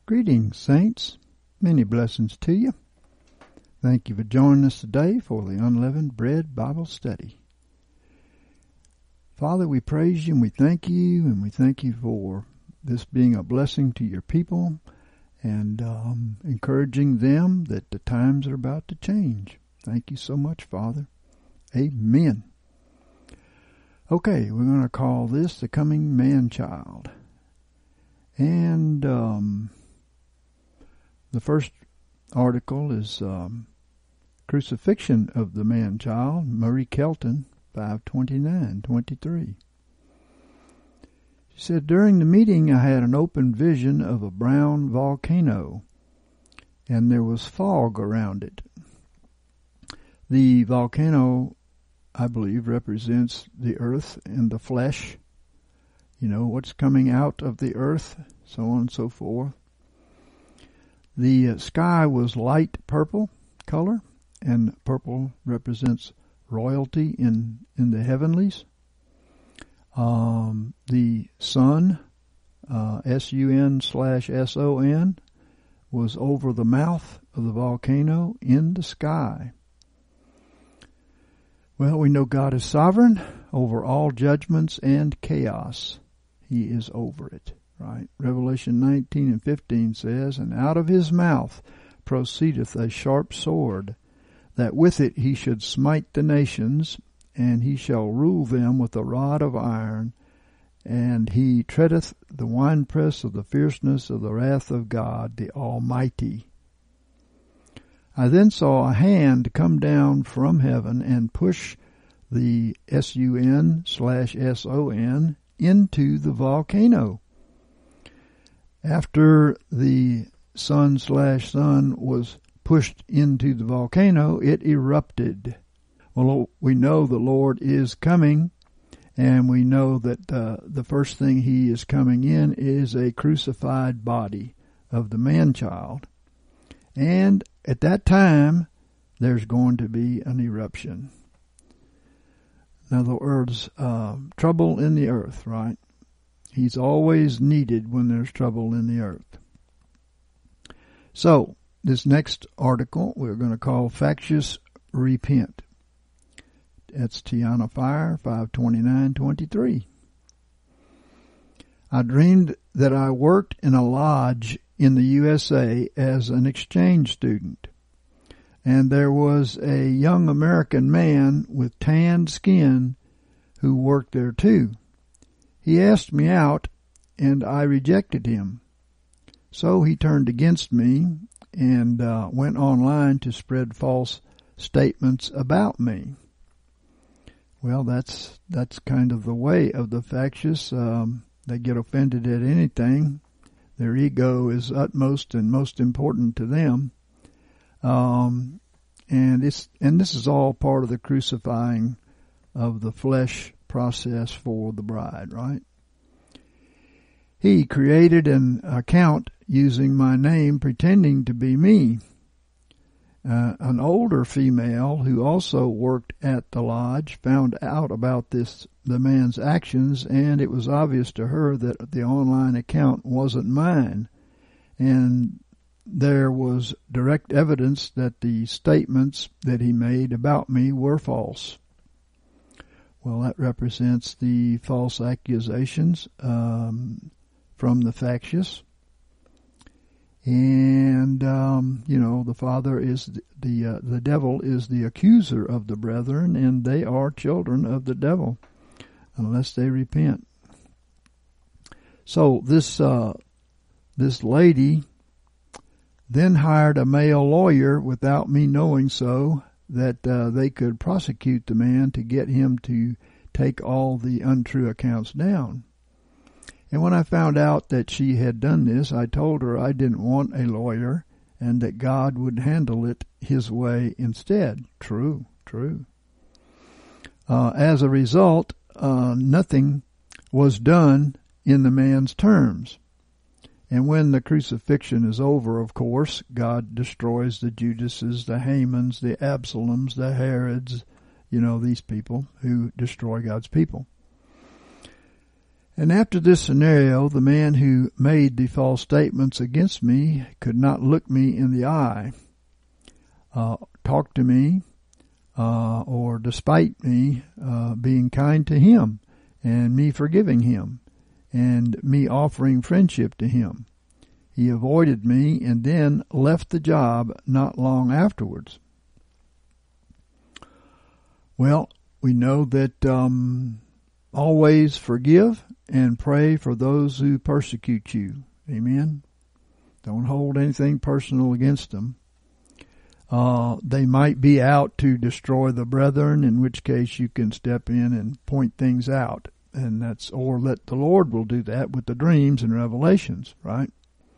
Greetings, saints. Many blessings to you. Thank you for joining us today for the Unleavened Bread Bible Study. Father, we praise you and we thank you for this being a blessing to your people and encouraging them that the times are about to change. Thank you so much, Father. Amen. Okay, we're going to call this the coming man-child. And the first article is Crucifixion of the Man-Child, Marie Kelton, 529-23. She said, during the meeting I had an open vision of a brown volcano, and there was fog around it. The volcano, I believe, represents the earth and the flesh, what's coming out of the earth, so on and so forth. The sky was light purple color, and purple represents royalty in the heavenlies. The sun, S-U-N/S-O-N, was over the mouth of the volcano in the sky. Well, we know God is sovereign over all judgments and chaos. He is over it. Right. Revelation 19:15 says, and out of his mouth proceedeth a sharp sword, that with it he should smite the nations, and he shall rule them with a rod of iron, and he treadeth the winepress of the fierceness of the wrath of God the Almighty. I then saw a hand come down from heaven and push the S-U-N/S-O-N into the volcano. After the sun/sun was pushed into the volcano, it erupted. Well, we know the Lord is coming, and we know that the first thing he is coming in is a crucified body of the man-child. And at that time, there's going to be an eruption. In other words, trouble in the earth, right? He's always needed when there's trouble in the earth. So, this next article we're going to call Factious Repent. That's Tiana Fire, 529-23. I dreamed that I worked in a lodge in the USA as an exchange student, and there was a young American man with tanned skin who worked there too. He asked me out, and I rejected him. So he turned against me and went online to spread false statements about me. Well, that's kind of the way of the factious. They get offended at anything. Their ego is utmost and most important to them. And this is all part of the crucifying of the flesh process for the bride, right? He created an account using my name, pretending to be me. An older female who also worked at the lodge found out about the man's actions, and it was obvious to her that the online account wasn't mine. And there was direct evidence that the statements that he made about me were false. Well, that represents the false accusations from the factious. And, the Father is the devil is the accuser of the brethren, and they are children of the devil unless they repent. So this lady then hired a male lawyer without me knowing so, that they could prosecute the man to get him to take all the untrue accounts down. And when I found out that she had done this, I told her I didn't want a lawyer and that God would handle it his way instead. True. As a result, nothing was done in the man's terms. And when the crucifixion is over, of course, God destroys the Judases, the Hamans, the Absaloms, the Herods, these people who destroy God's people. And after this scenario, the man who made the false statements against me could not look me in the eye, talk to me, or despite me being kind to him and me forgiving him and me offering friendship to him. He avoided me and then left the job not long afterwards. Well, we know that always forgive and pray for those who persecute you. Amen. Don't hold anything personal against them. They might be out to destroy the brethren, in which case you can step in and point things out. And or let the Lord will do that with the dreams and revelations, right?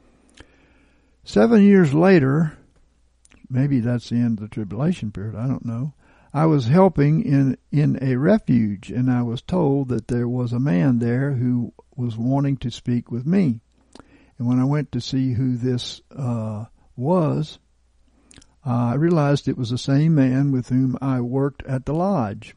7 years later, maybe that's the end of the tribulation period, I don't know. I was helping in a refuge, and I was told that there was a man there who was wanting to speak with me. And when I went to see who this was, I realized it was the same man with whom I worked at the lodge.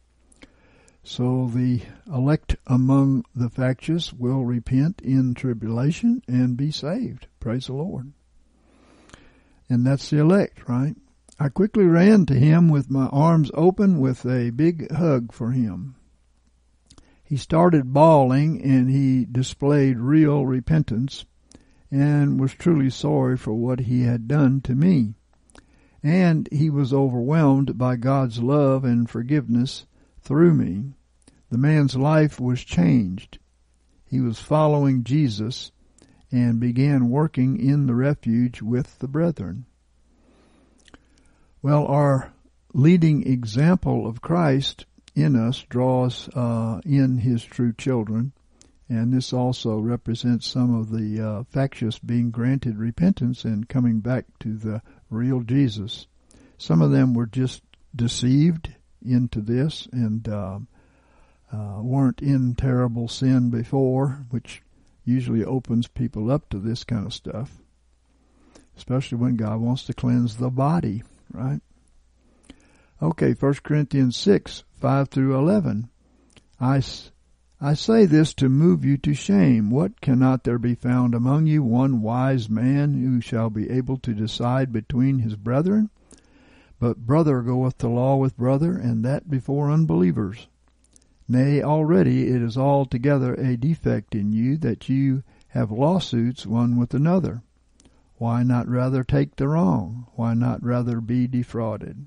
So the elect among the factious will repent in tribulation and be saved. Praise the Lord. And that's the elect, right? I quickly ran to him with my arms open with a big hug for him. He started bawling and he displayed real repentance and was truly sorry for what he had done to me. And he was overwhelmed by God's love and forgiveness through me. The man's life was changed. He was following Jesus and began working in the refuge with the brethren. Well, our leading example of Christ in us draws in his true children, and this also represents some of the factious being granted repentance and coming back to the real Jesus. Some of them were just deceived into this and weren't in terrible sin before, which usually opens people up to this kind of stuff, especially when God wants to cleanse the body, right? Okay, 1 Corinthians 6, 5 through 11. I say this to move you to shame. What, cannot there be found among you one wise man who shall be able to decide between his brethren? But brother goeth to law with brother, and that before unbelievers. Nay, already it is altogether a defect in you that you have lawsuits one with another. Why not rather take the wrong? Why not rather be defrauded?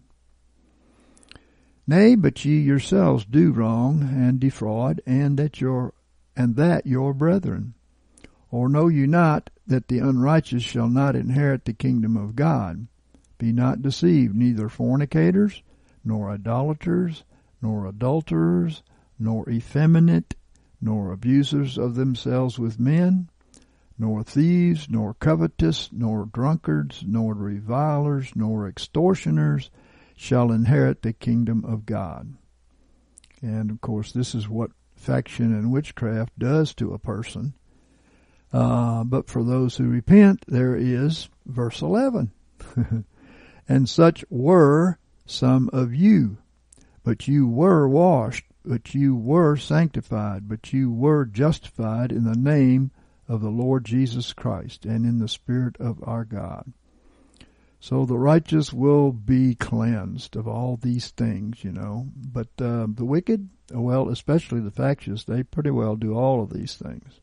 Nay, but ye yourselves do wrong and defraud, and that your brethren. Or know you not that the unrighteous shall not inherit the kingdom of God? Be not deceived, neither fornicators, nor idolaters, nor adulterers, nor effeminate, nor abusers of themselves with men, nor thieves, nor covetous, nor drunkards, nor revilers, nor extortioners shall inherit the kingdom of God. And, of course, this is what faction and witchcraft does to a person. But for those who repent, there is verse 11. And such were some of you, but you were washed, but you were sanctified, but you were justified in the name of the Lord Jesus Christ and in the Spirit of our God. So the righteous will be cleansed of all these things, you know. But the wicked, well, especially the factious, they pretty well do all of these things.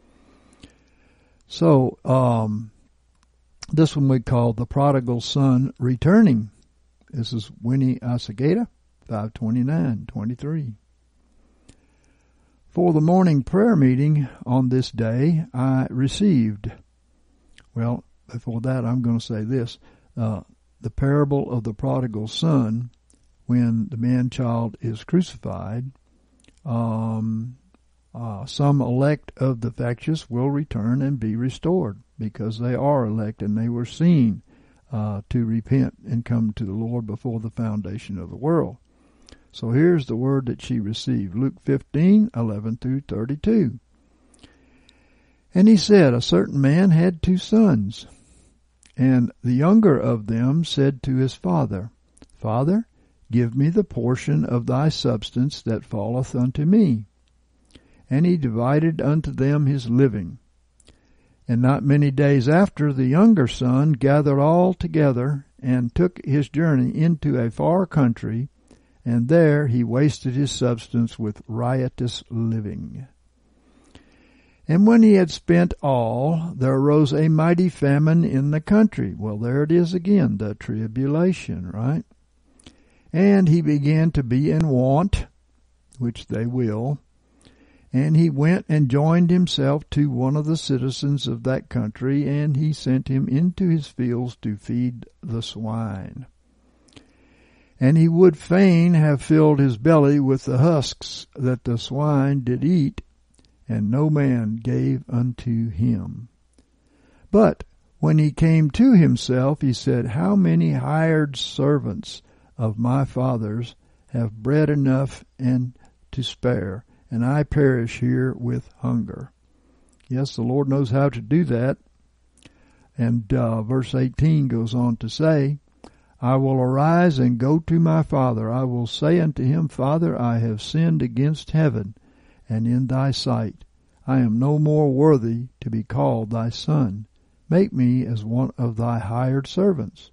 So this one we call the prodigal son returning. This is Winnie Asagata, 529:23. For the morning prayer meeting on this day, I received. Well, before that, I'm going to say this. The parable of the prodigal son, when the man-child is crucified, some elect of the factious will return and be restored because they are elect and they were seen to repent and come to the Lord before the foundation of the world. So here's the word that she received, Luke 15:11 through 32. And he said, a certain man had 2 sons. And the younger of them said to his father, Father, give me the portion of thy substance that falleth unto me. and he divided unto them his living. And not many days after, the younger son gathered all together, and took his journey into a far country, and there he wasted his substance with riotous living. And when he had spent all, there arose a mighty famine in the country. Well, there it is again, the tribulation, right? And he began to be in want, which they will. And he went and joined himself to one of the citizens of that country, and he sent him into his fields to feed the swine. And he would fain have filled his belly with the husks that the swine did eat, and no man gave unto him. But when he came to himself, he said, How many hired servants of my father's have bread enough and to spare, and I perish here with hunger. Yes, the Lord knows how to do that. And verse 18 goes on to say, I will arise and go to my father. I will say unto him, Father, I have sinned against heaven and in thy sight. I am no more worthy to be called thy son. Make me as one of thy hired servants.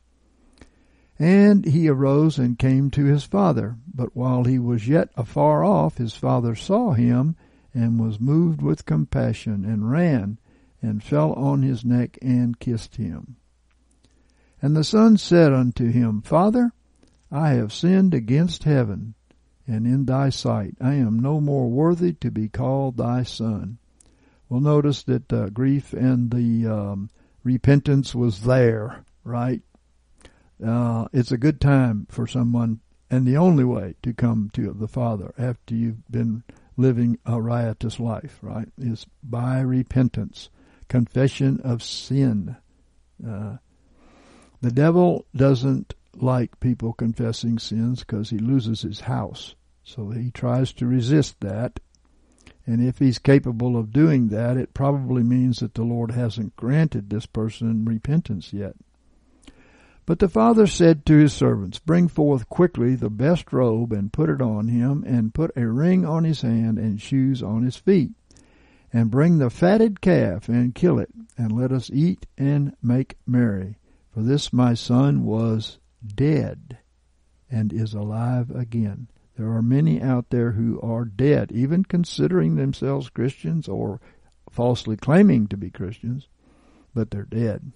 And he arose and came to his father. But while he was yet afar off, his father saw him, and was moved with compassion, and ran, and fell on his neck, and kissed him. And the son said unto him, Father, I have sinned against heaven, and in thy sight. I am no more worthy to be called thy son. Well, notice that grief and the repentance was there, right? It's a good time for someone, and the only way to come to the Father after you've been living a riotous life, right, is by repentance, confession of sin. The devil doesn't like people confessing sins because he loses his house. So he tries to resist that. And if he's capable of doing that, it probably means that the Lord hasn't granted this person repentance yet. But the father said to his servants, Bring forth quickly the best robe, and put it on him, and put a ring on his hand, and shoes on his feet. And bring the fatted calf, and kill it, and let us eat and make merry. For this my son was dead, and is alive again. There are many out there who are dead, even considering themselves Christians or falsely claiming to be Christians, but they're dead.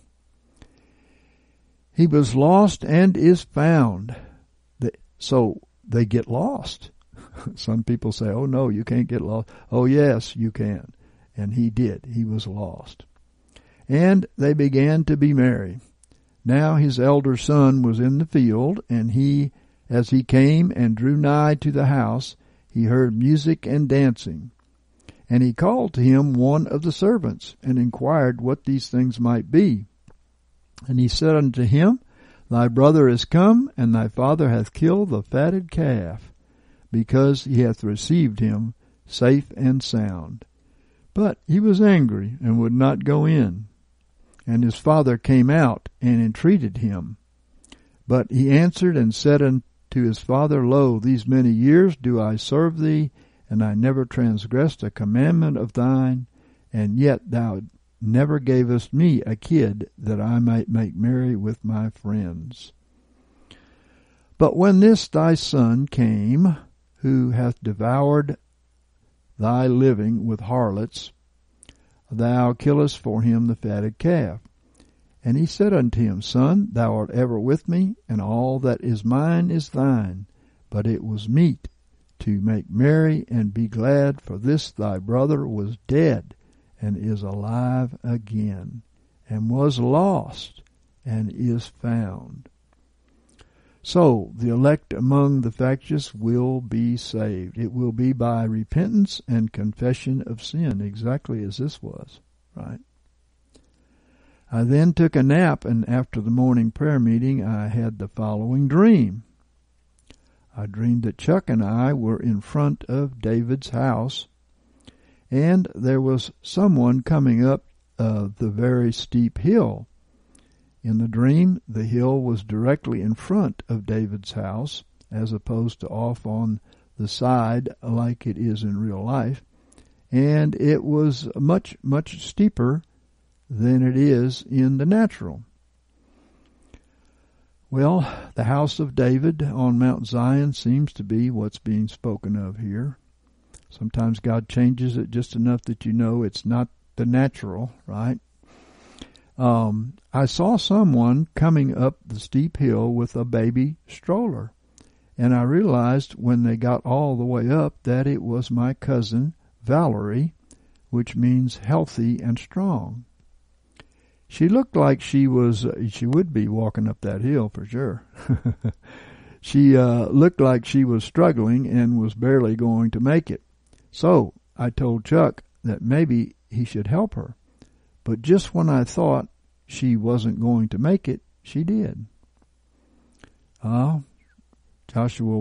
He was lost and is found. So they get lost. Some people say, oh no, you can't get lost. Oh yes, you can. And he did. He was lost. And they began to be merry. Now his elder son was in the field, and as he came and drew nigh to the house, he heard music and dancing. And he called to him one of the servants, and inquired what these things might be. And he said unto him, Thy brother is come, and thy father hath killed the fatted calf, because he hath received him safe and sound. But he was angry, and would not go in. And his father came out, and entreated him. But he answered and said unto his father, Lo, these many years do I serve thee, and I never transgressed a commandment of thine, and yet thou never gavest me a kid, that I might make merry with my friends. But when this thy son came, who hath devoured thy living with harlots, thou killest for him the fatted calf. And he said unto him, Son, thou art ever with me, and all that is mine is thine. But it was meet to make merry and be glad, for this thy brother was dead, and is alive again, and was lost, and is found. So the elect among the factious will be saved. It will be by repentance and confession of sin, exactly as this was, right? I then took a nap, and after the morning prayer meeting I had the following dream. I dreamed that Chuck and I were in front of David's house, and there was someone coming up the very steep hill. In the dream, the hill was directly in front of David's house, as opposed to off on the side like it is in real life. and it was much, much steeper than it is in the natural. Well, the house of David on Mount Zion seems to be what's being spoken of here. Sometimes God changes it just enough that you know it's not the natural, right? I saw someone coming up the steep hill with a baby stroller, and I realized when they got all the way up that it was my cousin Valerie, which means healthy and strong. She looked like she would be walking up that hill for sure. She looked like she was struggling and was barely going to make it. So I told Chuck that maybe he should help her. But just when I thought she wasn't going to make it, she did. Joshua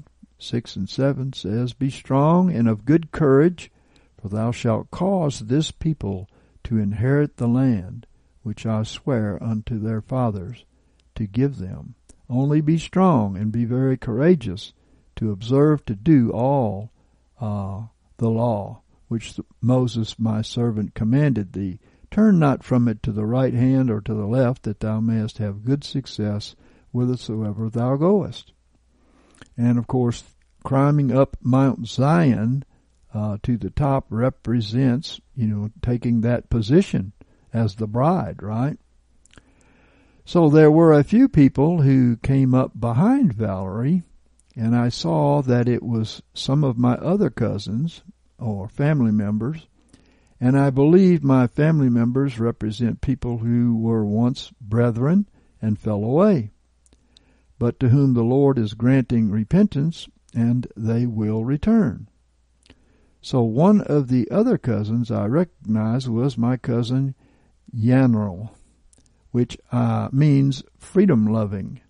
1:6-7 says, "Be strong and of good courage, for thou shalt cause this people to inherit the land, which I swear unto their fathers to give them. Only be strong and be very courageous to observe to do all the law, which Moses my servant commanded thee. Turn not from it to the right hand or to the left, that thou mayest have good success whithersoever thou goest." And of course, climbing up Mount Zion to the top represents, taking that position as the bride, right? So there were a few people who came up behind Valerie, and I saw that it was some of my other cousins or family members, and I believe my family members represent people who were once brethren and fell away, but to whom the Lord is granting repentance, and they will return. So one of the other cousins I recognized was my cousin Yanrel, which means freedom-loving.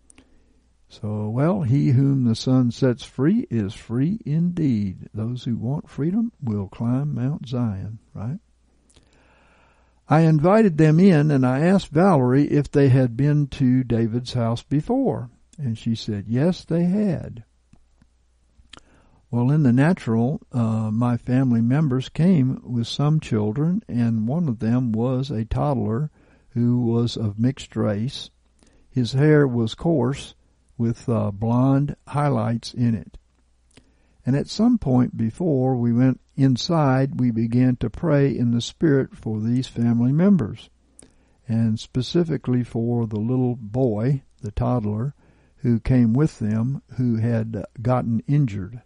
So, well, he whom the Son sets free is free indeed. Those who want freedom will climb Mount Zion, right? I invited them in, and I asked Valerie if they had been to David's house before, and she said yes, they had. Well, in the natural, my family members came with some children, and one of them was a toddler who was of mixed race. His hair was coarse with blonde highlights in it. And at some point before we went inside, we began to pray in the Spirit for these family members, and specifically for the little boy, the toddler, who came with them, who had gotten injured.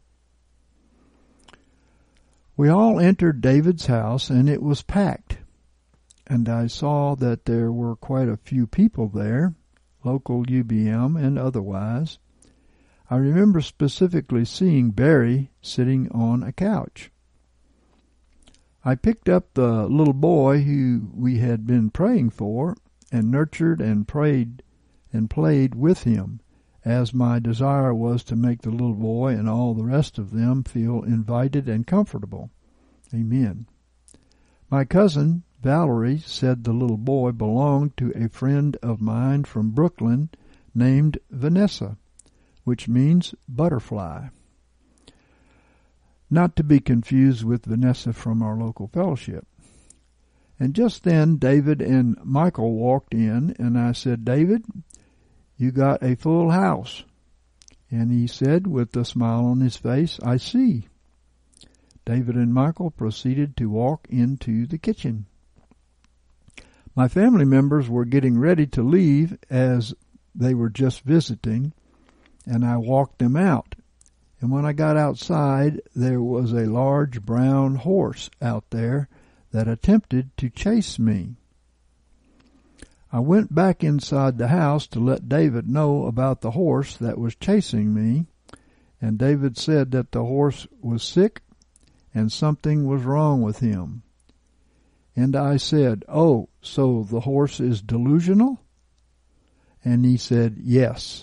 We all entered David's house, and it was packed, and I saw that there were quite a few people there, local UBM and otherwise. I remember specifically seeing Barry sitting on a couch. I picked up the little boy who we had been praying for and nurtured and prayed and played with him, as my desire was to make the little boy and all the rest of them feel invited and comfortable. Amen. My cousin Valerie said the little boy belonged to a friend of mine from Brooklyn named Vanessa, which means butterfly. Not to be confused with Vanessa from our local fellowship. And just then David and Michael walked in, and I said, "David, you got a full house." And he said with a smile on his face, "I see." David and Michael proceeded to walk into the kitchen. My family members were getting ready to leave, as they were just visiting, and I walked them out. And when I got outside, there was a large brown horse out there that attempted to chase me. I went back inside the house to let David know about the horse that was chasing me, and David said that the horse was sick and something was wrong with him. And I said, "Oh, so the horse is delusional?" And he said, "Yes."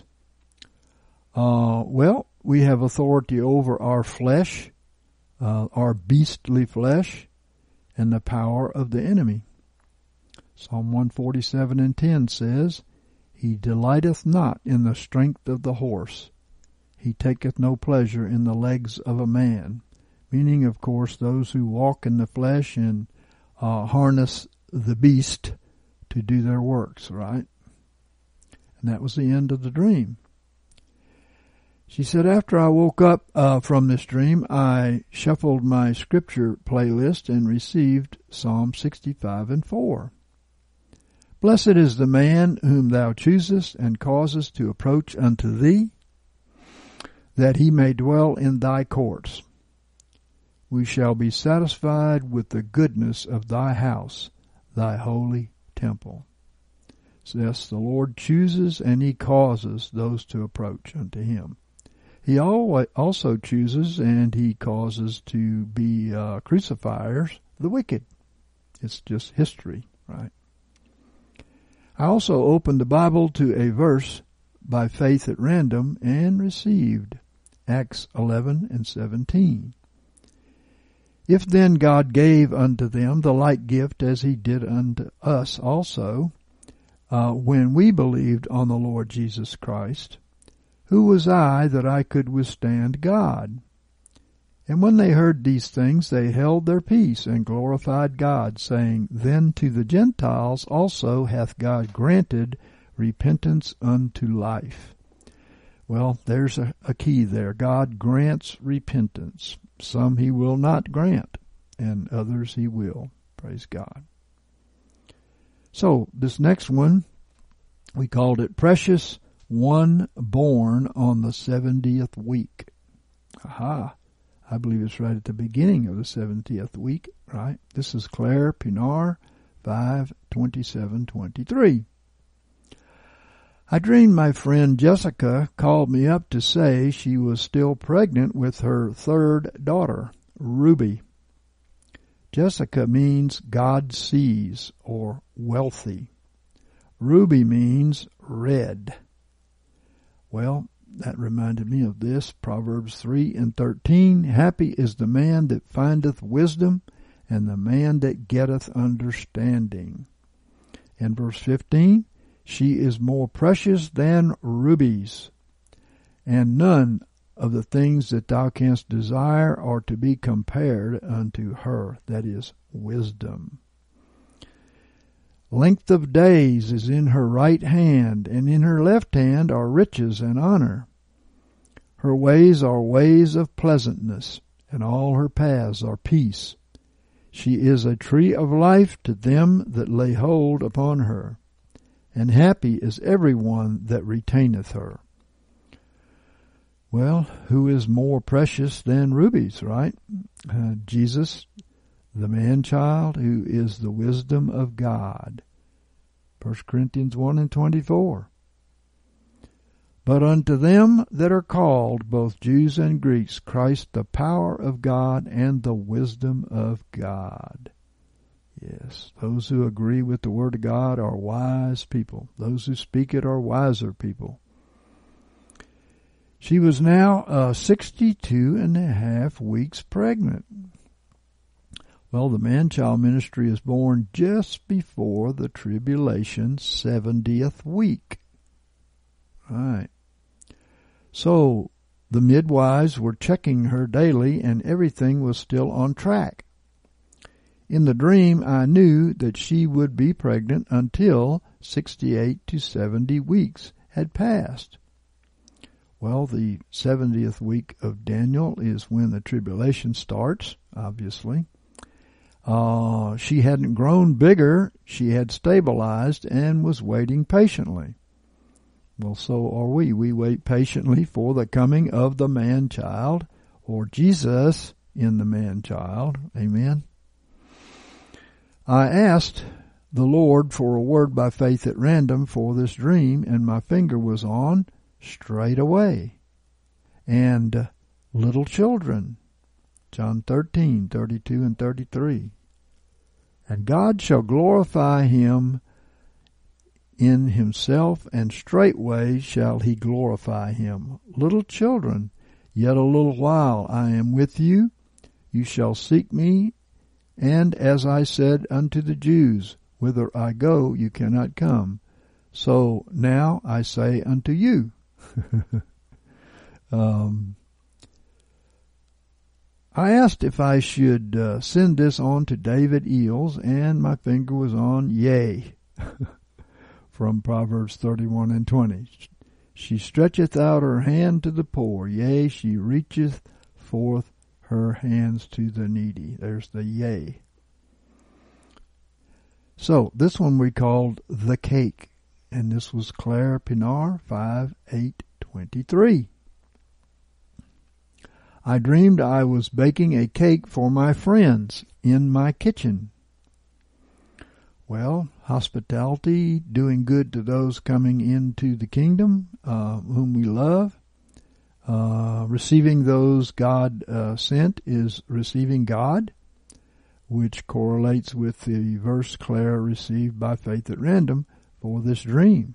Well, we have authority over our flesh, our beastly flesh, and the power of the enemy. Psalm 147:10 says, "He delighteth not in the strength of the horse. He taketh no pleasure in the legs of a man. meaning, of course, those who walk in the flesh and harness the beast to do their works, right? And that was the end of the dream. She said, after I woke up from this dream, I shuffled my scripture playlist and received Psalm 65 and 4. Blessed is the man whom thou choosest and causest to approach unto thee, that he may dwell in thy courts. We shall be satisfied with the goodness of thy house, thy holy temple. So yes, the Lord chooses and he causes those to approach unto him. He also chooses and he causes to be crucifiers the wicked. It's just history, right? I also opened the Bible to a verse by faith at random and received Acts 11 and 17. If then God gave unto them the like gift as he did unto us also, when we believed on the Lord Jesus Christ, who was I that I could withstand God? And when they heard these things, they held their peace and glorified God, saying, Then to the Gentiles also hath God granted repentance unto life. Well, there's a key there. God grants repentance. Some he will not grant, and others he will. Praise God. So, this next one, we called it Precious One Born on the 70th Week. Aha. I believe it's right at the beginning of the 70th week, right? This is Claire Pinar, 5/27/23. I dreamed my friend Jessica called me up to say she was still pregnant with her third daughter, Ruby. Jessica means God sees or wealthy. Ruby means red. Well, that reminded me of this, Proverbs 3 and 13. Happy is the man that findeth wisdom, and the man that getteth understanding. And verse 15, she is more precious than rubies, and none of the things that thou canst desire are to be compared unto her, that is, wisdom. Length of days is in her right hand, and in her left hand are riches and honor. Her ways are ways of pleasantness, and all her paths are peace. She is a tree of life to them that lay hold upon her, and happy is every one that retaineth her. Well, who is more precious than rubies, right? Jesus, the man-child, who is the wisdom of God. 1 Corinthians 1 and 24. But unto them that are called, both Jews and Greeks, Christ the power of God and the wisdom of God. Yes, those who agree with the Word of God are wise people. Those who speak it are wiser people. She was now 62 and a half weeks pregnant. Well, the man-child ministry is born just before the tribulation 70th week. Right. So, the midwives were checking her daily, and everything was still on track. In the dream, I knew that she would be pregnant until 68 to 70 weeks had passed. Well, the 70th week of Daniel is when the tribulation starts, obviously. She hadn't grown bigger. She had stabilized and was waiting patiently. Well, so are we. We wait patiently for the coming of the man-child, or Jesus in the man-child. Amen. I asked the Lord for a word by faith at random for this dream, and my finger was on straight away. And little children, John 13:32 and 33. And God shall glorify him in himself, and straightway shall he glorify him. Little children, yet a little while I am with you. You shall seek me, and as I said unto the Jews, whither I go, you cannot come. So now I say unto you. I asked if I should send this on to David Eels, and my finger was on yea, from Proverbs 31 and 20. She stretcheth out her hand to the poor, yea, she reacheth forth her hands to the needy. There's the yea. So, this one we called The Cake, and this was Claire Pinar, 5/8/23. I dreamed I was baking a cake for my friends in my kitchen. Well, hospitality, doing good to those coming into the kingdom, whom we love. Receiving those God sent is receiving God, which correlates with the verse Claire received by faith at random for this dream.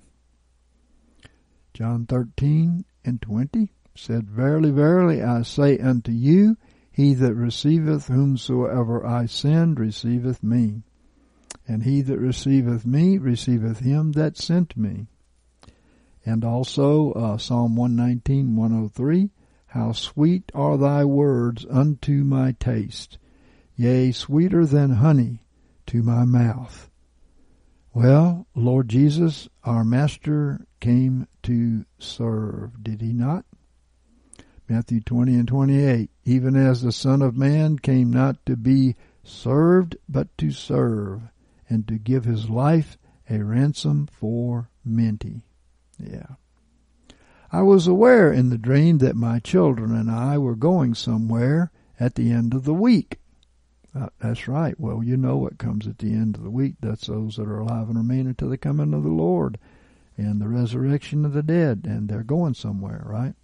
John 13:20 said, Verily, verily, I say unto you, he that receiveth whomsoever I send receiveth me, and he that receiveth me receiveth him that sent me. And also Psalm 119:103, How sweet are thy words unto my taste, yea, sweeter than honey to my mouth. Well, Lord Jesus, our Master, came to serve, did he not? Matthew 20:28, even as the Son of Man came not to be served, but to serve, and to give his life a ransom for many. Yeah. I was aware in the dream that my children and I were going somewhere at the end of the week. That's right. Well, you know what comes at the end of the week. That's those that are alive and remain until the coming of the Lord and the resurrection of the dead, and they're going somewhere, right?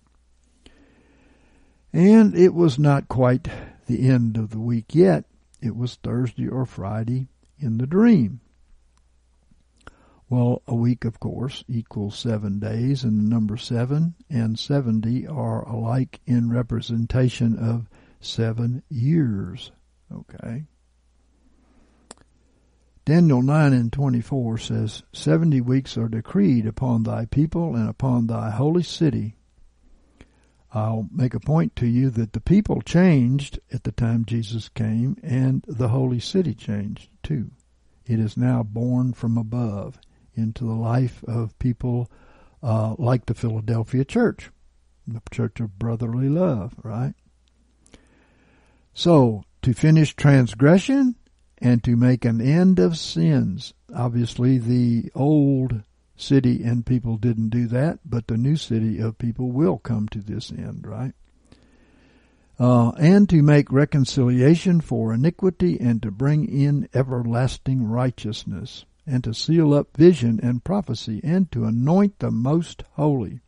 And it was not quite the end of the week yet. It was Thursday or Friday in the dream. Well, a week, of course, equals 7 days, and the number 7 and 70 are alike in representation of 7 years. Okay. Daniel 9:24 says, 70 weeks are decreed upon thy people and upon thy holy city. I'll make a point to you that the people changed at the time Jesus came, and the holy city changed too. It is now born from above into the life of people like the Philadelphia church, the church of brotherly love, right? So, to finish transgression and to make an end of sins. Obviously, the old city and people didn't do that, but the new city of people will come to this end, right? And to make reconciliation for iniquity, and to bring in everlasting righteousness, and to seal up vision and prophecy, and to anoint the most holy.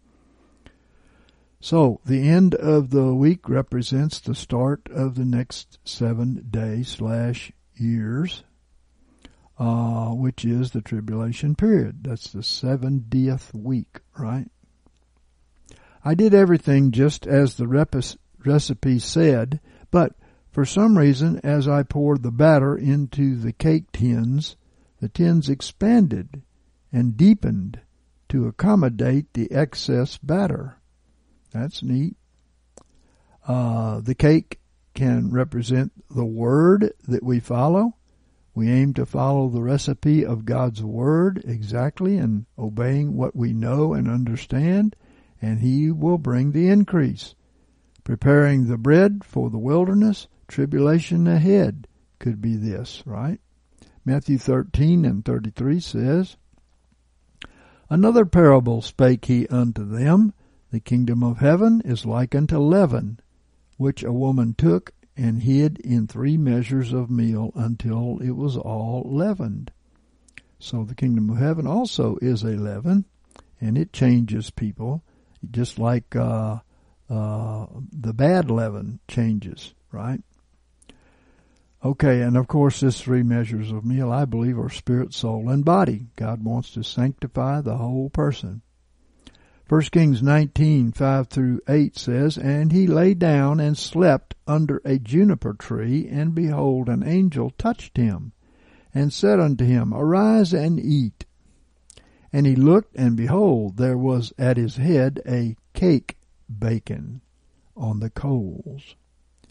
So, the end of the week represents the start of the next 7 days/years, which is the tribulation period. That's the 70th week, right? I did everything just as the recipe said, but for some reason, as I poured the batter into the cake tins, the tins expanded and deepened to accommodate the excess batter. That's neat. The cake can represent the word that we follow. We aim to follow the recipe of God's word exactly, and obeying what we know and understand, and he will bring the increase. Preparing the bread for the wilderness, tribulation ahead could be this, right? Matthew 13:33 says, Another parable spake he unto them, The kingdom of heaven is like unto leaven, which a woman took and hid in 3 measures of meal until it was all leavened. So the kingdom of heaven also is a leaven, and it changes people, just like the bad leaven changes, right? Okay, and of course this 3 measures of meal, I believe, are spirit, soul, and body. God wants to sanctify the whole person. 1 Kings 19:5-8 says, And he lay down and slept under a juniper tree, and behold, an angel touched him, and said unto him, Arise and eat. And he looked, and behold, there was at his head a cake baken on the coals,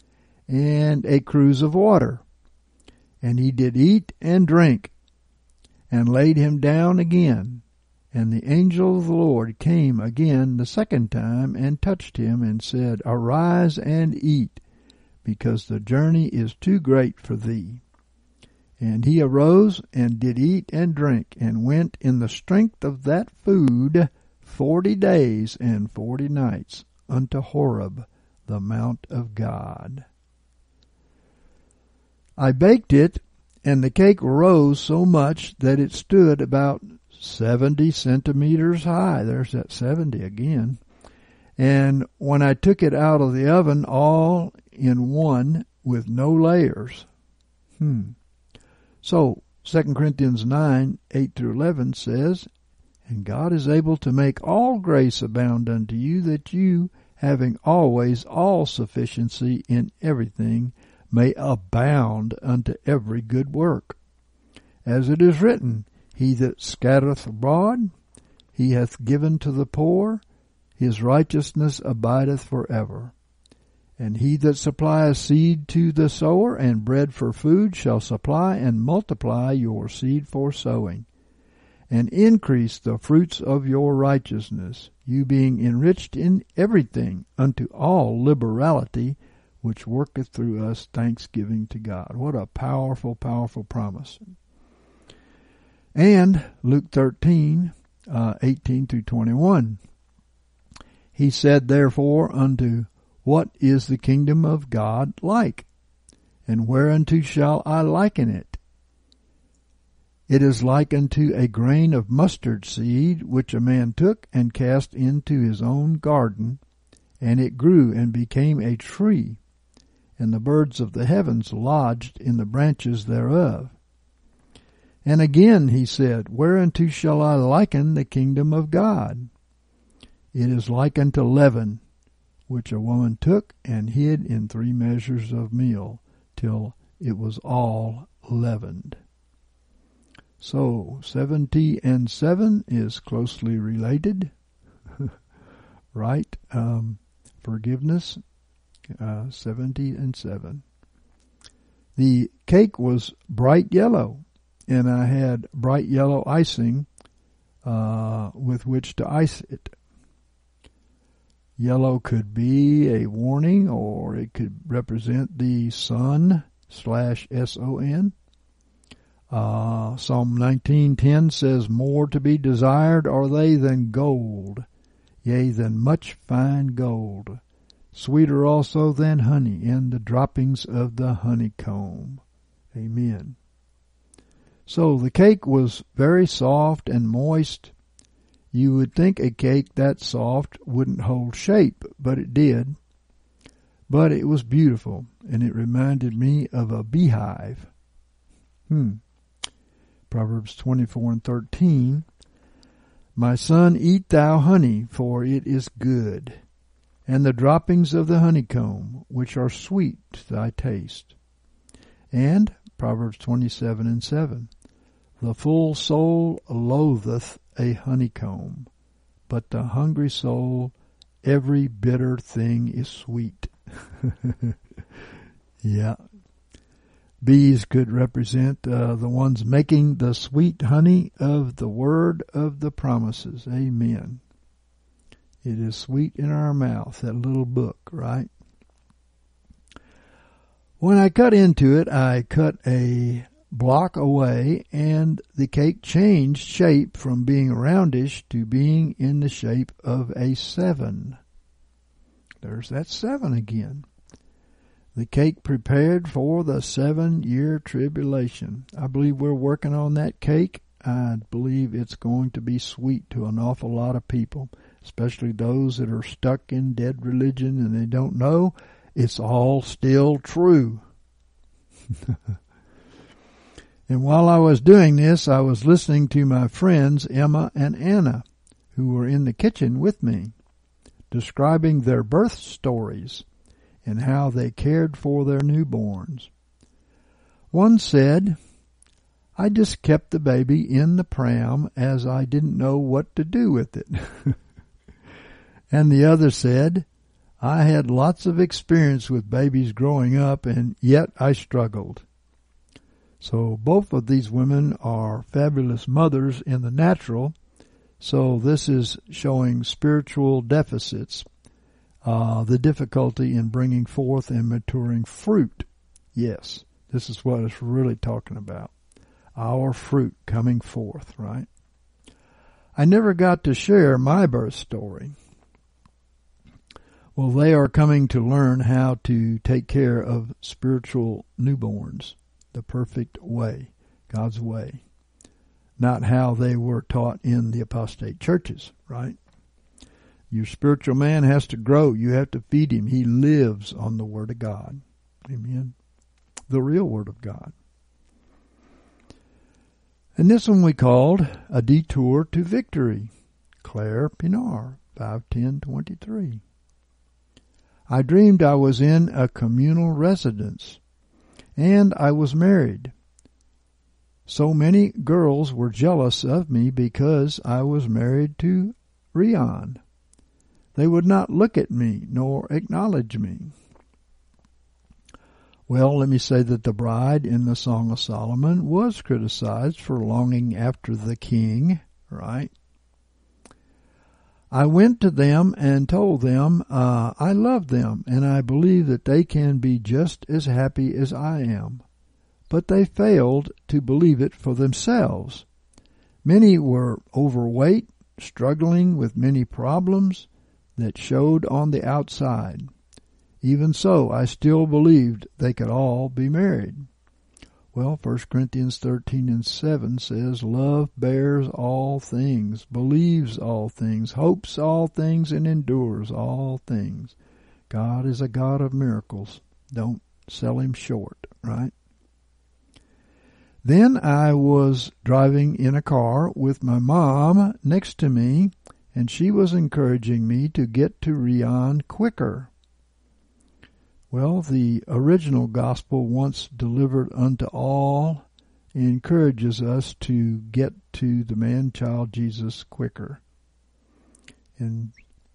and a cruse of water. And he did eat and drink, and laid him down again. And the angel of the Lord came again the second time, and touched him, and said, Arise and eat, because the journey is too great for thee. And he arose, and did eat and drink, and went in the strength of that food 40 days and 40 nights unto Horeb, the mount of God. I baked it, and the cake rose so much that it stood about 70 centimeters high. There's that 70 again. And when I took it out of the oven, all in one with no layers. So 2 Corinthians 9, 8 through 11 says, And God is able to make all grace abound unto you, that you, having always all sufficiency in everything, may abound unto every good work. As it is written, He that scattereth abroad, he hath given to the poor, his righteousness abideth forever. And he that supplieth seed to the sower, and bread for food, shall supply and multiply your seed for sowing, and increase the fruits of your righteousness, you being enriched in everything unto all liberality, which worketh through us thanksgiving to God. What a powerful, powerful promise. And Luke 13, 18 through 21. He said, Therefore, unto what is the kingdom of God like? And whereunto shall I liken it? It is like unto a grain of mustard seed, which a man took and cast into his own garden, and it grew and became a tree, and the birds of the heavens lodged in the branches thereof. And again he said, Whereunto shall I liken the kingdom of God? It is like unto leaven, which a woman took and hid in 3 measures of meal, till it was all leavened. So 70 and 7 is closely related, right? Forgiveness, 70 and 7. The cake was bright yellow, and I had bright yellow icing with which to ice it. Yellow could be a warning, or it could represent the sun /SON. Psalm 19:10 says, More to be desired are they than gold, yea, than much fine gold, sweeter also than honey, and the droppings of the honeycomb. Amen. So the cake was very soft and moist. You would think a cake that soft wouldn't hold shape, but it did. But it was beautiful, and it reminded me of a beehive. Proverbs 24 and 13. My son, eat thou honey, for it is good, and the droppings of the honeycomb, which are sweet to thy taste. And Proverbs 27 and 7. The full soul loatheth a honeycomb, but the hungry soul, every bitter thing is sweet. Yeah. Bees could represent the ones making the sweet honey of the word of the promises. Amen. It is sweet in our mouth, that little book, right? When I cut into it, I cut a block away, and the cake changed shape from being roundish to being in the shape of a 7. There's that 7 again. The cake prepared for the 7-year tribulation. I believe we're working on that cake. I believe it's going to be sweet to an awful lot of people, especially those that are stuck in dead religion and they don't know it's all still true. And while I was doing this, I was listening to my friends Emma and Anna, who were in the kitchen with me, describing their birth stories and how they cared for their newborns. One said, I just kept the baby in the pram as I didn't know what to do with it. And the other said, I had lots of experience with babies growing up, and yet I struggled. So both of these women are fabulous mothers in the natural, so this is showing spiritual deficits, the difficulty in bringing forth and maturing fruit. Yes, this is what it's really talking about. Our fruit coming forth, right? I never got to share my birth story. Well, they are coming to learn how to take care of spiritual newborns the perfect way, God's way, not how they were taught in the apostate churches, right? Your spiritual man has to grow. You have to feed him. He lives on the Word of God. Amen. The real Word of God. And this one we called A Detour to Victory. Claire Pinar, 5/10/23. I dreamed I was in a communal residence, and I was married. So many girls were jealous of me because I was married to Rion. They would not look at me nor acknowledge me. Well, let me say that the bride in the Song of Solomon was criticized for longing after the king, right? I went to them and told them I love them and I believe that they can be just as happy as I am. But they failed to believe it for themselves. Many were overweight, struggling with many problems that showed on the outside. Even so, I still believed they could all be married. Well, 1 Corinthians 13:7 says, love bears all things, believes all things, hopes all things, and endures all things. God is a God of miracles. Don't sell him short, right? Then I was driving in a car with my mom next to me, and she was encouraging me to get to Rion quicker. Well, the original gospel, once delivered unto all, encourages us to get to the man-child Jesus quicker. In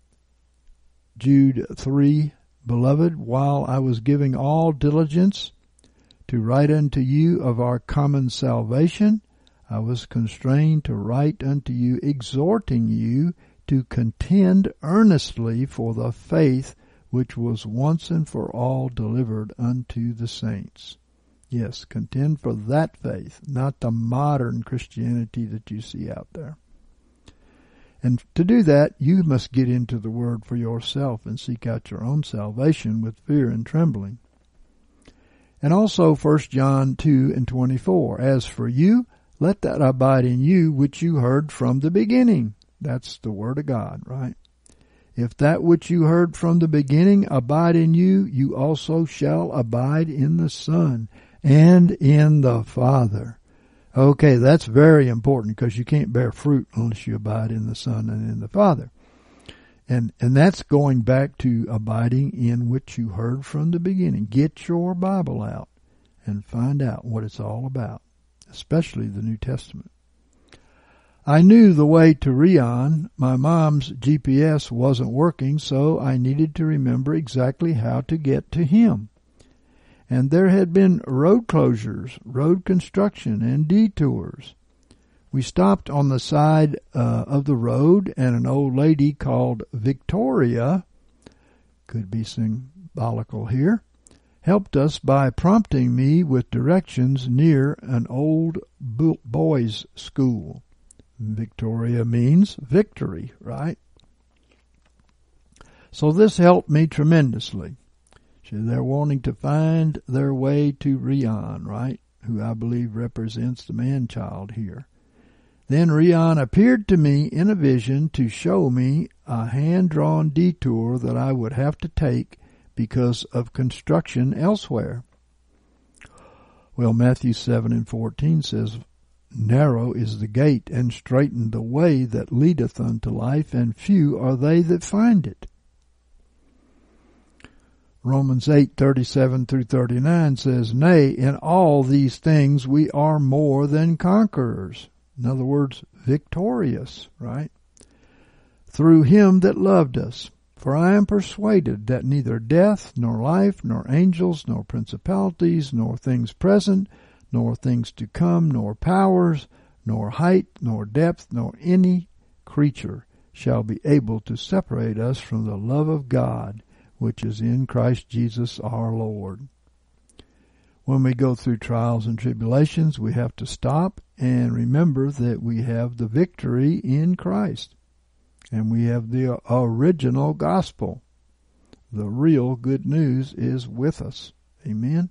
Jude 3, Beloved, while I was giving all diligence to write unto you of our common salvation, I was constrained to write unto you, exhorting you to contend earnestly for the faith which was once and for all delivered unto the saints. Yes, contend for that faith, not the modern Christianity that you see out there. And to do that, you must get into the Word for yourself and seek out your own salvation with fear and trembling. And also 1 John 2:24, as for you, let that abide in you which you heard from the beginning. That's the Word of God, right? If that which you heard from the beginning abide in you, you also shall abide in the Son and in the Father. Okay, that's very important because you can't bear fruit unless you abide in the Son and in the Father. And that's going back to abiding in which you heard from the beginning. Get your Bible out and find out what it's all about, especially the New Testament. I knew the way to Rion. My mom's GPS wasn't working, so I needed to remember exactly how to get to him. And there had been road closures, road construction, and detours. We stopped on the side of the road, and an old lady called Victoria, could be symbolical here, helped us by prompting me with directions near an old boys' school. Victoria means victory, right? So this helped me tremendously. They're wanting to find their way to Rion, right? Who I believe represents the man-child here. Then Rion appeared to me in a vision to show me a hand-drawn detour that I would have to take because of construction elsewhere. Well, Matthew 7:14 says, narrow is the gate, and straitened the way that leadeth unto life, and few are they that find it. Romans 8:37-39 says, nay, in all these things we are more than conquerors. In other words, victorious, right? Through him that loved us. For I am persuaded that neither death, nor life, nor angels, nor principalities, nor things present, nor things to come, nor powers, nor height, nor depth, nor any creature shall be able to separate us from the love of God, which is in Christ Jesus our Lord. When we go through trials and tribulations, we have to stop and remember that we have the victory in Christ. And we have the original gospel. The real good news is with us. Amen.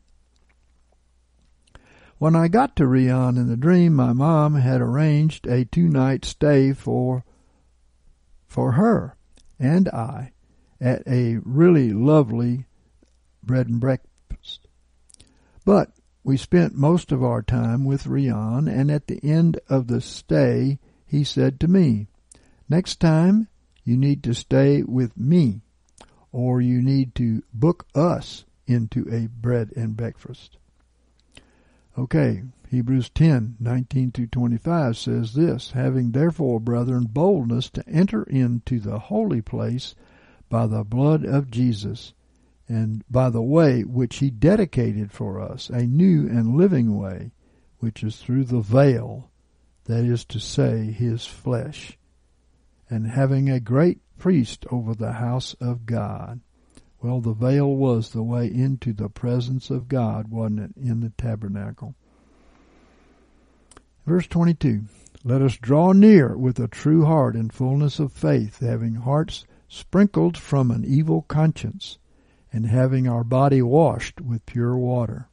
When I got to Rion in the dream, my mom had arranged a 2-night stay for her and I at a really lovely bread and breakfast. But we spent most of our time with Rion, and at the end of the stay, he said to me, "Next time, you need to stay with me, or you need to book us into a bread and breakfast." Okay, Hebrews 10:19-25 says this, "Having therefore, brethren, boldness to enter into the holy place by the blood of Jesus, and by the way which he dedicated for us, a new and living way, which is through the veil, that is to say, his flesh, and having a great priest over the house of God." Well, the veil was the way into the presence of God, wasn't it, in the tabernacle? Verse 22, "Let us draw near with a true heart and fullness of faith, having hearts sprinkled from an evil conscience, and having our body washed with pure water.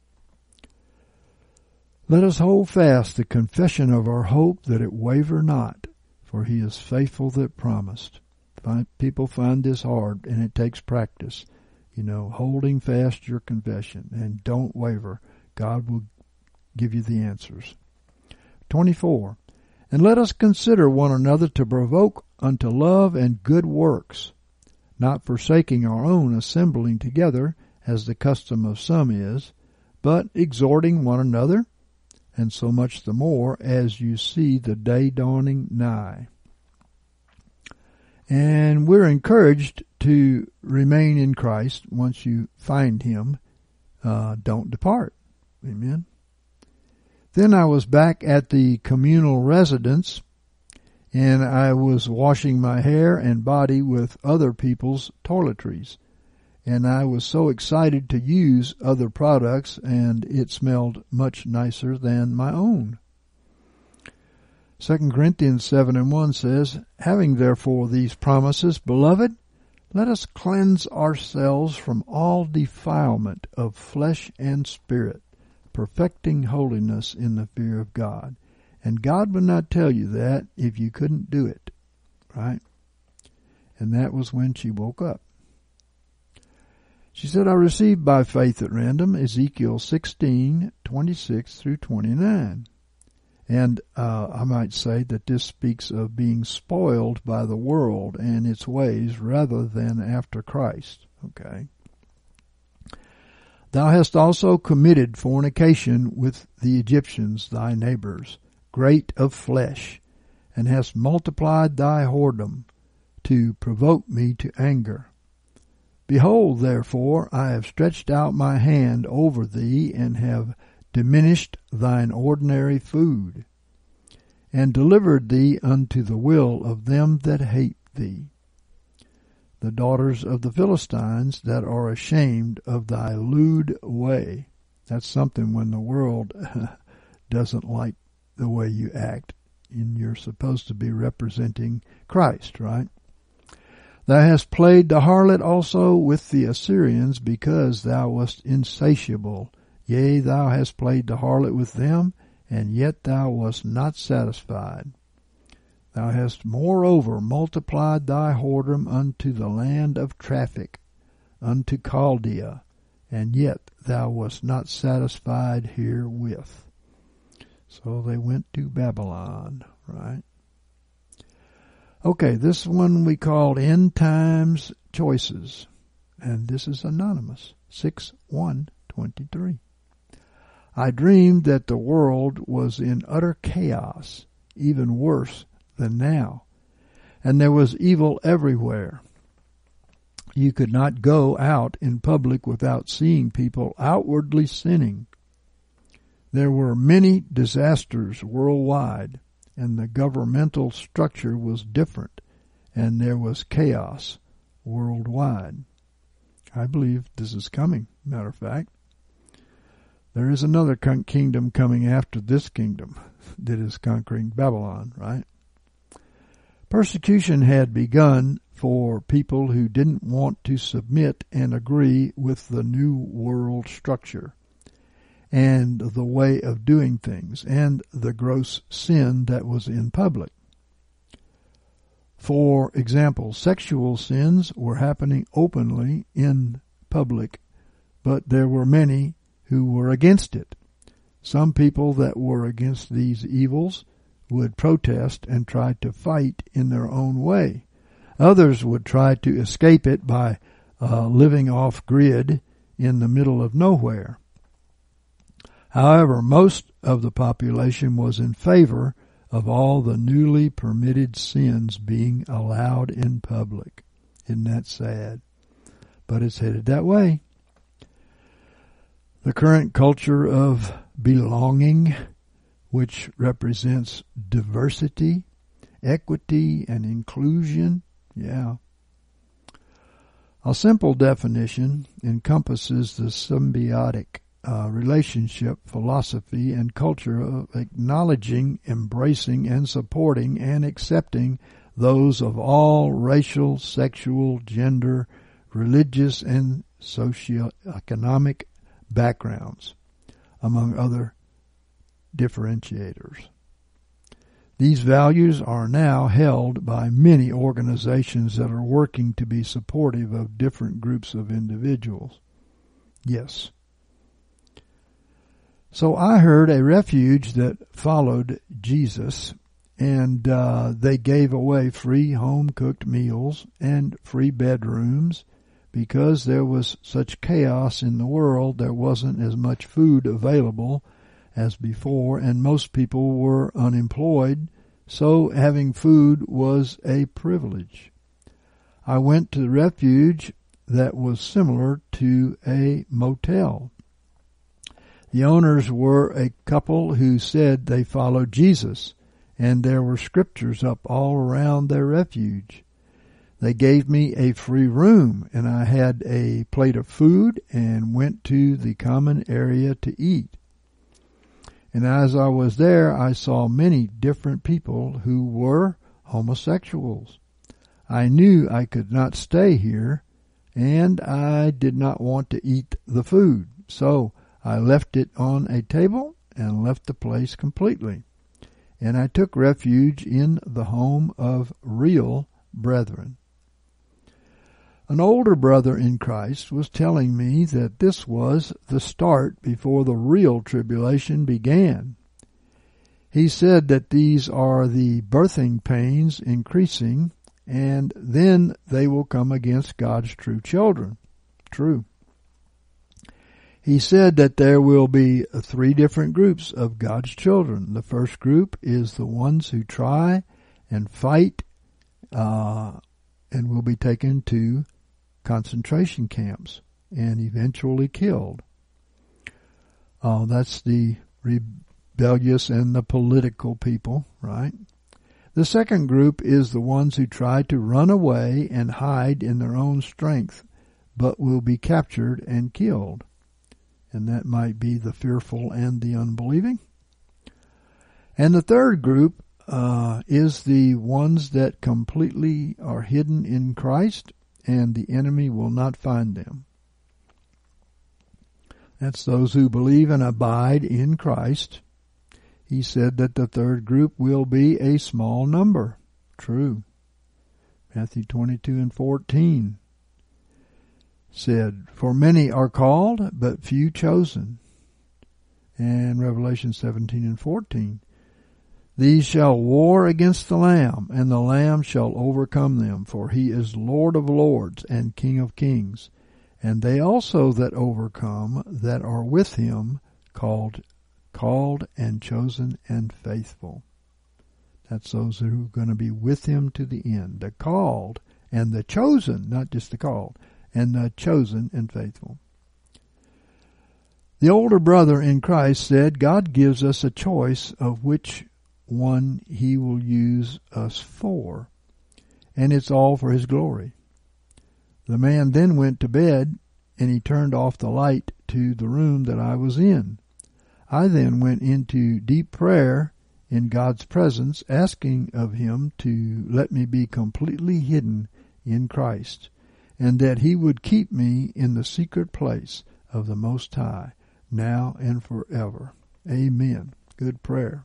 Let us hold fast the confession of our hope, that it waver not, for he is faithful that promised." People find this hard, and it takes practice. Holding fast your confession, and don't waver. God will give you the answers. 24, "And let us consider one another to provoke unto love and good works, not forsaking our own assembling together, as the custom of some is, but exhorting one another, and so much the more as you see the day dawning nigh." And we're encouraged to remain in Christ once you find him. Don't depart. Amen. Then I was back at the communal residence, and I was washing my hair and body with other people's toiletries. And I was so excited to use other products, and it smelled much nicer than my own. 2 Corinthians 7:1 says, "Having therefore these promises, beloved, let us cleanse ourselves from all defilement of flesh and spirit, perfecting holiness in the fear of God." And God would not tell you that if you couldn't do it, right? And that was when she woke up. She said, "I received by faith at random Ezekiel 16:26-29. And I might say that this speaks of being spoiled by the world and its ways rather than after Christ. Okay. "Thou hast also committed fornication with the Egyptians, thy neighbors, great of flesh, and hast multiplied thy whoredom to provoke me to anger. Behold, therefore, I have stretched out my hand over thee, and have diminished thine ordinary food, and delivered thee unto the will of them that hate thee, the daughters of the Philistines that are ashamed of thy lewd way." That's something when the world doesn't like the way you act, and you're supposed to be representing Christ, right? "Thou hast played the harlot also with the Assyrians, because thou wast insatiable. Yea, thou hast played the harlot with them, and yet thou wast not satisfied. Thou hast moreover multiplied thy whoredom unto the land of traffic, unto Chaldea, and yet thou wast not satisfied herewith." So they went to Babylon, right? Okay, this one we called End Times Choices, and this is anonymous, 6/1/23. "I dreamed that the world was in utter chaos, even worse than now, and there was evil everywhere. You could not go out in public without seeing people outwardly sinning. There were many disasters worldwide, and the governmental structure was different, and there was chaos worldwide. I believe this is coming, matter of fact. There is another kingdom coming after this kingdom that is conquering Babylon, right? Persecution had begun for people who didn't want to submit and agree with the new world structure and the way of doing things and the gross sin that was in public. For example, sexual sins were happening openly in public, but there were many who were against it. Some people that were against these evils would protest and try to fight in their own way. Others would try to escape it by living off-grid in the middle of nowhere. However, most of the population was in favor of all the newly permitted sins being allowed in public. Isn't that sad? But it's headed that way. The current culture of belonging, which represents diversity, equity, and inclusion, A simple definition encompasses the symbiotic relationship, philosophy, and culture of acknowledging, embracing, and supporting and accepting those of all racial, sexual, gender, religious, and socioeconomic backgrounds, among other differentiators. These values are now held by many organizations that are working to be supportive of different groups of individuals. Yes. So I heard a refuge that followed Jesus, and they gave away free home-cooked meals and free bedrooms. Because there was such chaos in the world, there wasn't as much food available as before, and most people were unemployed, so having food was a privilege. I went to the refuge that was similar to a motel. The owners were a couple who said they followed Jesus, and there were scriptures up all around their refuge. They gave me a free room, and I had a plate of food and went to the common area to eat. And as I was there, I saw many different people who were homosexuals. I knew I could not stay here, and I did not want to eat the food, so I left it on a table and left the place completely. And I took refuge in the home of real brethren. An older brother in Christ was telling me that this was the start before the real tribulation began. He said that these are the birthing pains increasing, and then they will come against God's true children. True. He said that there will be 3 different groups of God's children. The first group is the ones who try and fight and will be taken to concentration camps and eventually killed. That's the rebellious and the political people, right? The second group is the ones who try to run away and hide in their own strength, but will be captured and killed. And that might be the fearful and the unbelieving. And the third group is the ones that completely are hidden in Christ, and the enemy will not find them. That's those who believe and abide in Christ. He said that the third group will be a small number. True. Matthew 22:14 said, "For many are called, but few chosen." And Revelation 17:14, "These shall war against the Lamb, and the Lamb shall overcome them, for he is Lord of lords and King of kings. And they also that overcome, that are with him, called and chosen and faithful." That's those who are going to be with him to the end. The called and the chosen, not just the called, and the chosen and faithful. The older brother in Christ said God gives us a choice of which one he will use us for, and it's all for his glory. The man then went to bed, and he turned off the light to the room that I was in. I then went into deep prayer in God's presence, asking of him to let me be completely hidden in Christ, and that he would keep me in the secret place of the Most High, now and forever. Amen. Good prayer.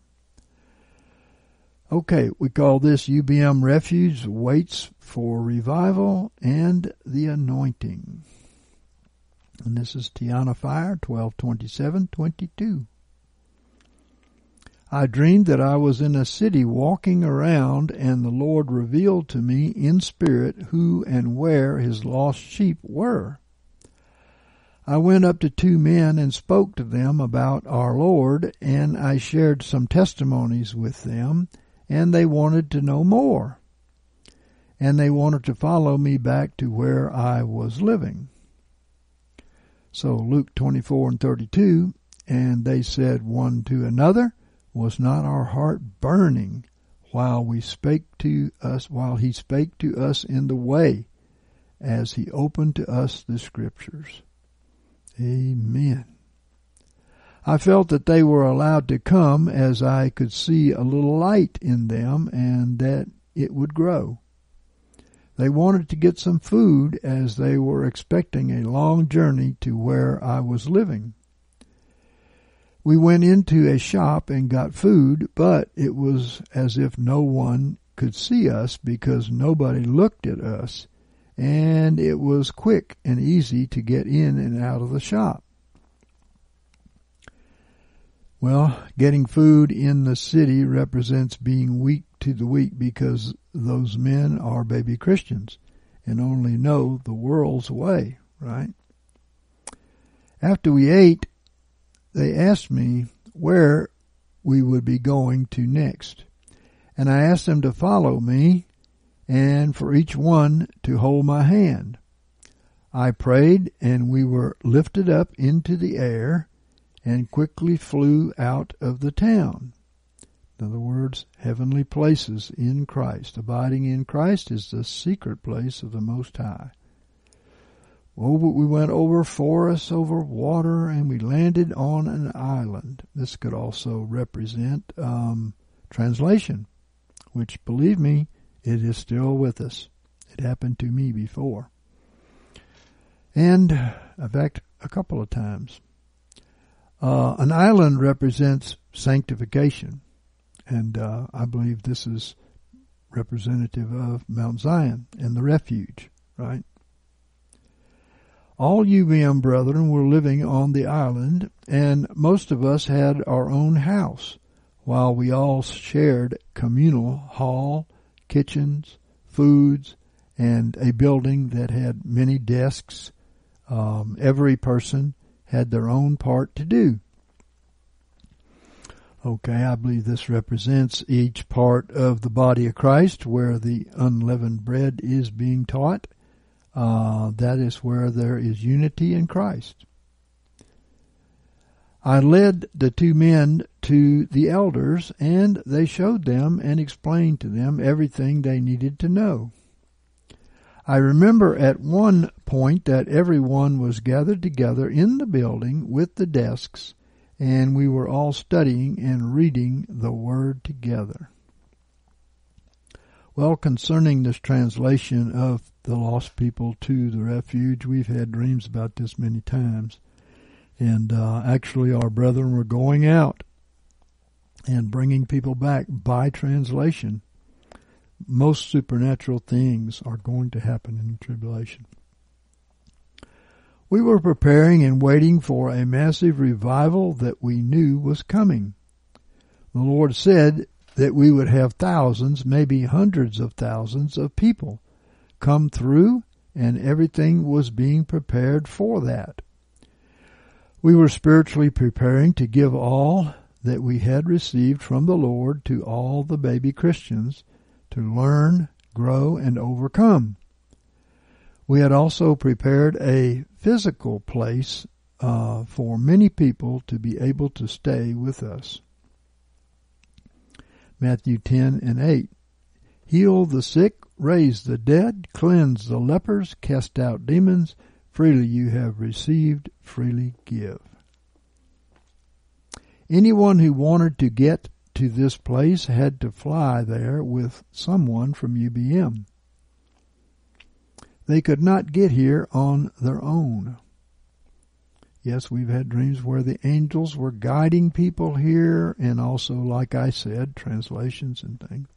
Okay, we call this UBM Refuge Waits for Revival and the Anointing. And this is Tiana Fire, 12/27/22. I dreamed that I was in a city walking around, and the Lord revealed to me in spirit who and where his lost sheep were. I went up to two men and spoke to them about our Lord, and I shared some testimonies with them, and they wanted to know more. And they wanted to follow me back to where I was living. So Luke 24:32, and they said one to another, was not our heart burning while he spake to us in the way, as he opened to us the Scriptures? Amen. I felt that they were allowed to come, as I could see a little light in them and that it would grow. They wanted to get some food, as they were expecting a long journey to where I was living. We went into a shop and got food, but it was as if no one could see us because nobody looked at us, and it was quick and easy to get in and out of the shop. Well, getting food in the city represents being weak to the weak, because those men are baby Christians and only know the world's way, right? After we ate, they asked me where we would be going to next, and I asked them to follow me and for each one to hold my hand. I prayed, and we were lifted up into the air and quickly flew out of the town. In other words, heavenly places in Christ. Abiding in Christ is the secret place of the Most High. We went over forests, over water, and we landed on an island. This could also represent translation, which, believe me, it is still with us. It happened to me before. And, in fact, a couple of times. An island represents sanctification. And I believe this is representative of Mount Zion and the refuge, right? All UBM brethren were living on the island, and most of us had our own house, while we all shared communal hall, kitchens, foods, and a building that had many desks. Every person had their own part to do. Okay, I believe this represents each part of the body of Christ where the unleavened bread is being taught. That is where there is unity in Christ. I led the two men to the elders, and they showed them and explained to them everything they needed to know. I remember at one point that everyone was gathered together in the building with the desks, and we were all studying and reading the Word together. Well, concerning this translation of the lost people to the refuge, we've had dreams about this many times. And actually our brethren were going out and bringing people back by translation. Most supernatural things are going to happen in the tribulation. We were preparing and waiting for a massive revival that we knew was coming. The Lord said that we would have thousands, maybe hundreds of thousands of people come through, and everything was being prepared for that. We were spiritually preparing to give all that we had received from the Lord to all the baby Christians to learn, grow, and overcome. We had also prepared a physical place for many people to be able to stay with us. Matthew 10:8. Heal the sick, raise the dead, cleanse the lepers, cast out demons. Freely you have received, freely give. Anyone who wanted to get to this place had to fly there with someone from UBM. They could not get here on their own. Yes, we've had dreams where the angels were guiding people here, and also, like I said, translations and things.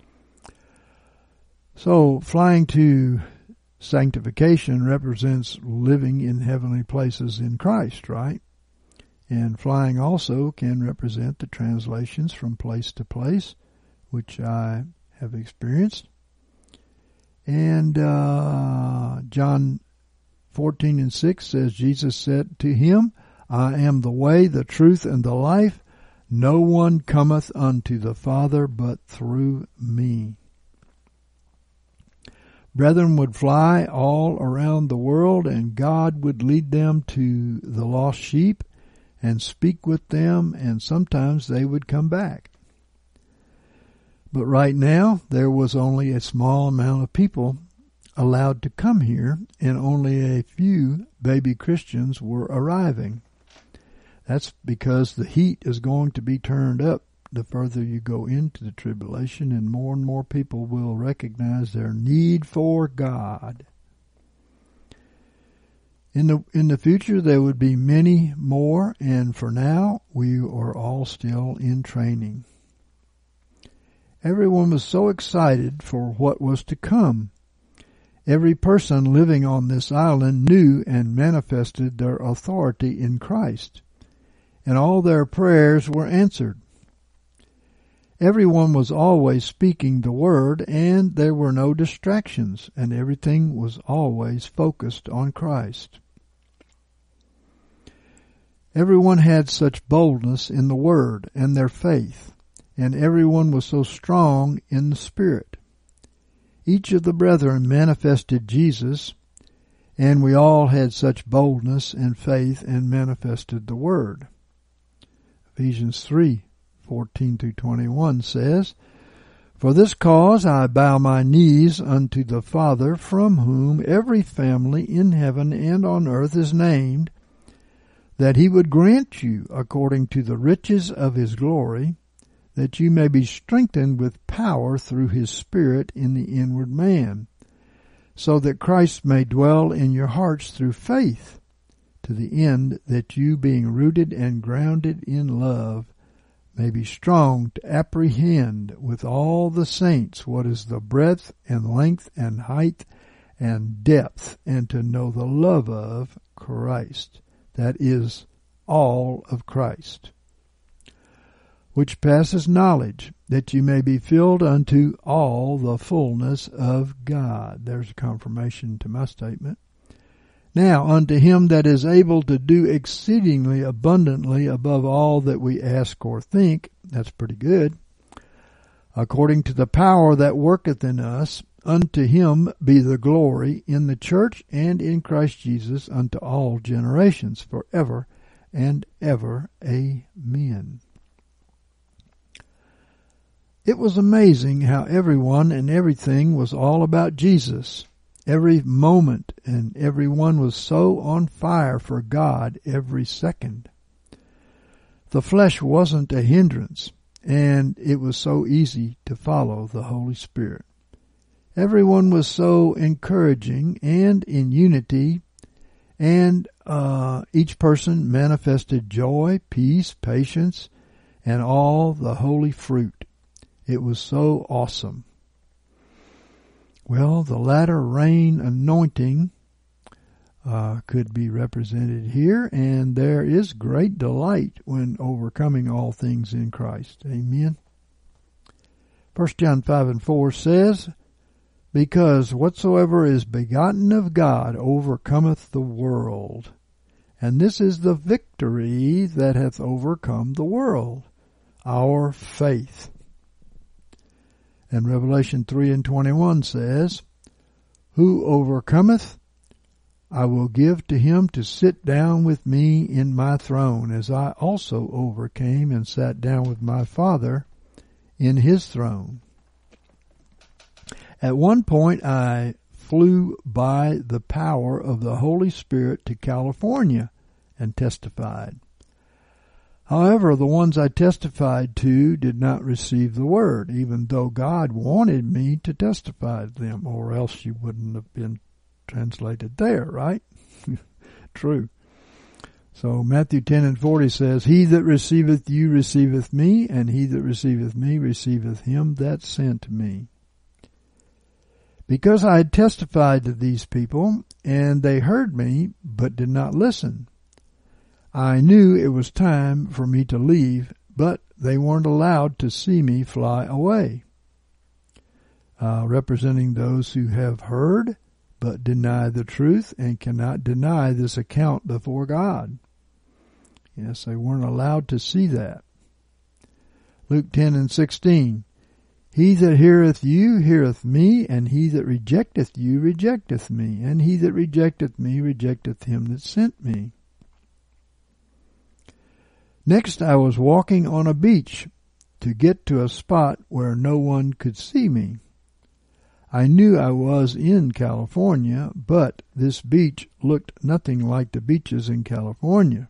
So, flying to sanctification represents living in heavenly places in Christ, right? And flying also can represent the translations from place to place, which I have experienced. And John 14:6 says, Jesus said to him, I am the way, the truth, and the life. No one cometh unto the Father but through me. Brethren would fly all around the world, and God would lead them to the lost sheep and speak with them, and sometimes they would come back. But right now, there was only a small amount of people allowed to come here, and only a few baby Christians were arriving. That's because the heat is going to be turned up the further you go into the tribulation, and more people will recognize their need for God. In the future, there would be many more, and for now, we are all still in training. Everyone was so excited for what was to come. Every person living on this island knew and manifested their authority in Christ, and all their prayers were answered. Everyone was always speaking the word, and there were no distractions, and everything was always focused on Christ. Everyone had such boldness in the word and their faith, and everyone was so strong in the Spirit. Each of the brethren manifested Jesus, and we all had such boldness and faith and manifested the word. Ephesians 3:14-21 says, For this cause I bow my knees unto the Father, from whom every family in heaven and on earth is named, that he would grant you, according to the riches of his glory, that you may be strengthened with power through his Spirit in the inward man, so that Christ may dwell in your hearts through faith, to the end that you, being rooted and grounded in love, may be strong to apprehend with all the saints what is the breadth and length and height and depth, and to know the love of Christ, that is, all of Christ, which passes knowledge, that you may be filled unto all the fullness of God. There's a confirmation to my statement. Now unto him that is able to do exceedingly abundantly above all that we ask or think, that's pretty good, according to the power that worketh in us, unto him be the glory in the church and in Christ Jesus unto all generations, forever and ever. Amen. It was amazing how everyone and everything was all about Jesus. Every moment, and everyone was so on fire for God every second. The flesh wasn't a hindrance, and it was so easy to follow the Holy Spirit. Everyone was so encouraging and in unity, and each person manifested joy, peace, patience, and all the holy fruit. It was so awesome. Well, the latter rain anointing could be represented here, and there is great delight when overcoming all things in Christ. Amen. 1 John 5:4 says, Because whatsoever is begotten of God overcometh the world. And this is the victory that hath overcome the world, our faith. And Revelation 3:21 says, Who overcometh I will give to him to sit down with me in my throne, as I also overcame and sat down with my Father in his throne. At one point, I flew by the power of the Holy Spirit to California and testified. However, the ones I testified to did not receive the word, even though God wanted me to testify to them, or else you wouldn't have been translated there, right? True. So Matthew 10:40 says, He that receiveth you receiveth me, and he that receiveth me receiveth him that sent me. Because I had testified to these people, and they heard me, but did not listen, I knew it was time for me to leave, but they weren't allowed to see me fly away. Representing those who have heard, but deny the truth and cannot deny this account before God. Yes, they weren't allowed to see that. Luke 10:16. He that heareth you heareth me, and he that rejecteth you rejecteth me, and he that rejecteth me rejecteth him that sent me. Next, I was walking on a beach to get to a spot where no one could see me. I knew I was in California, but this beach looked nothing like the beaches in California.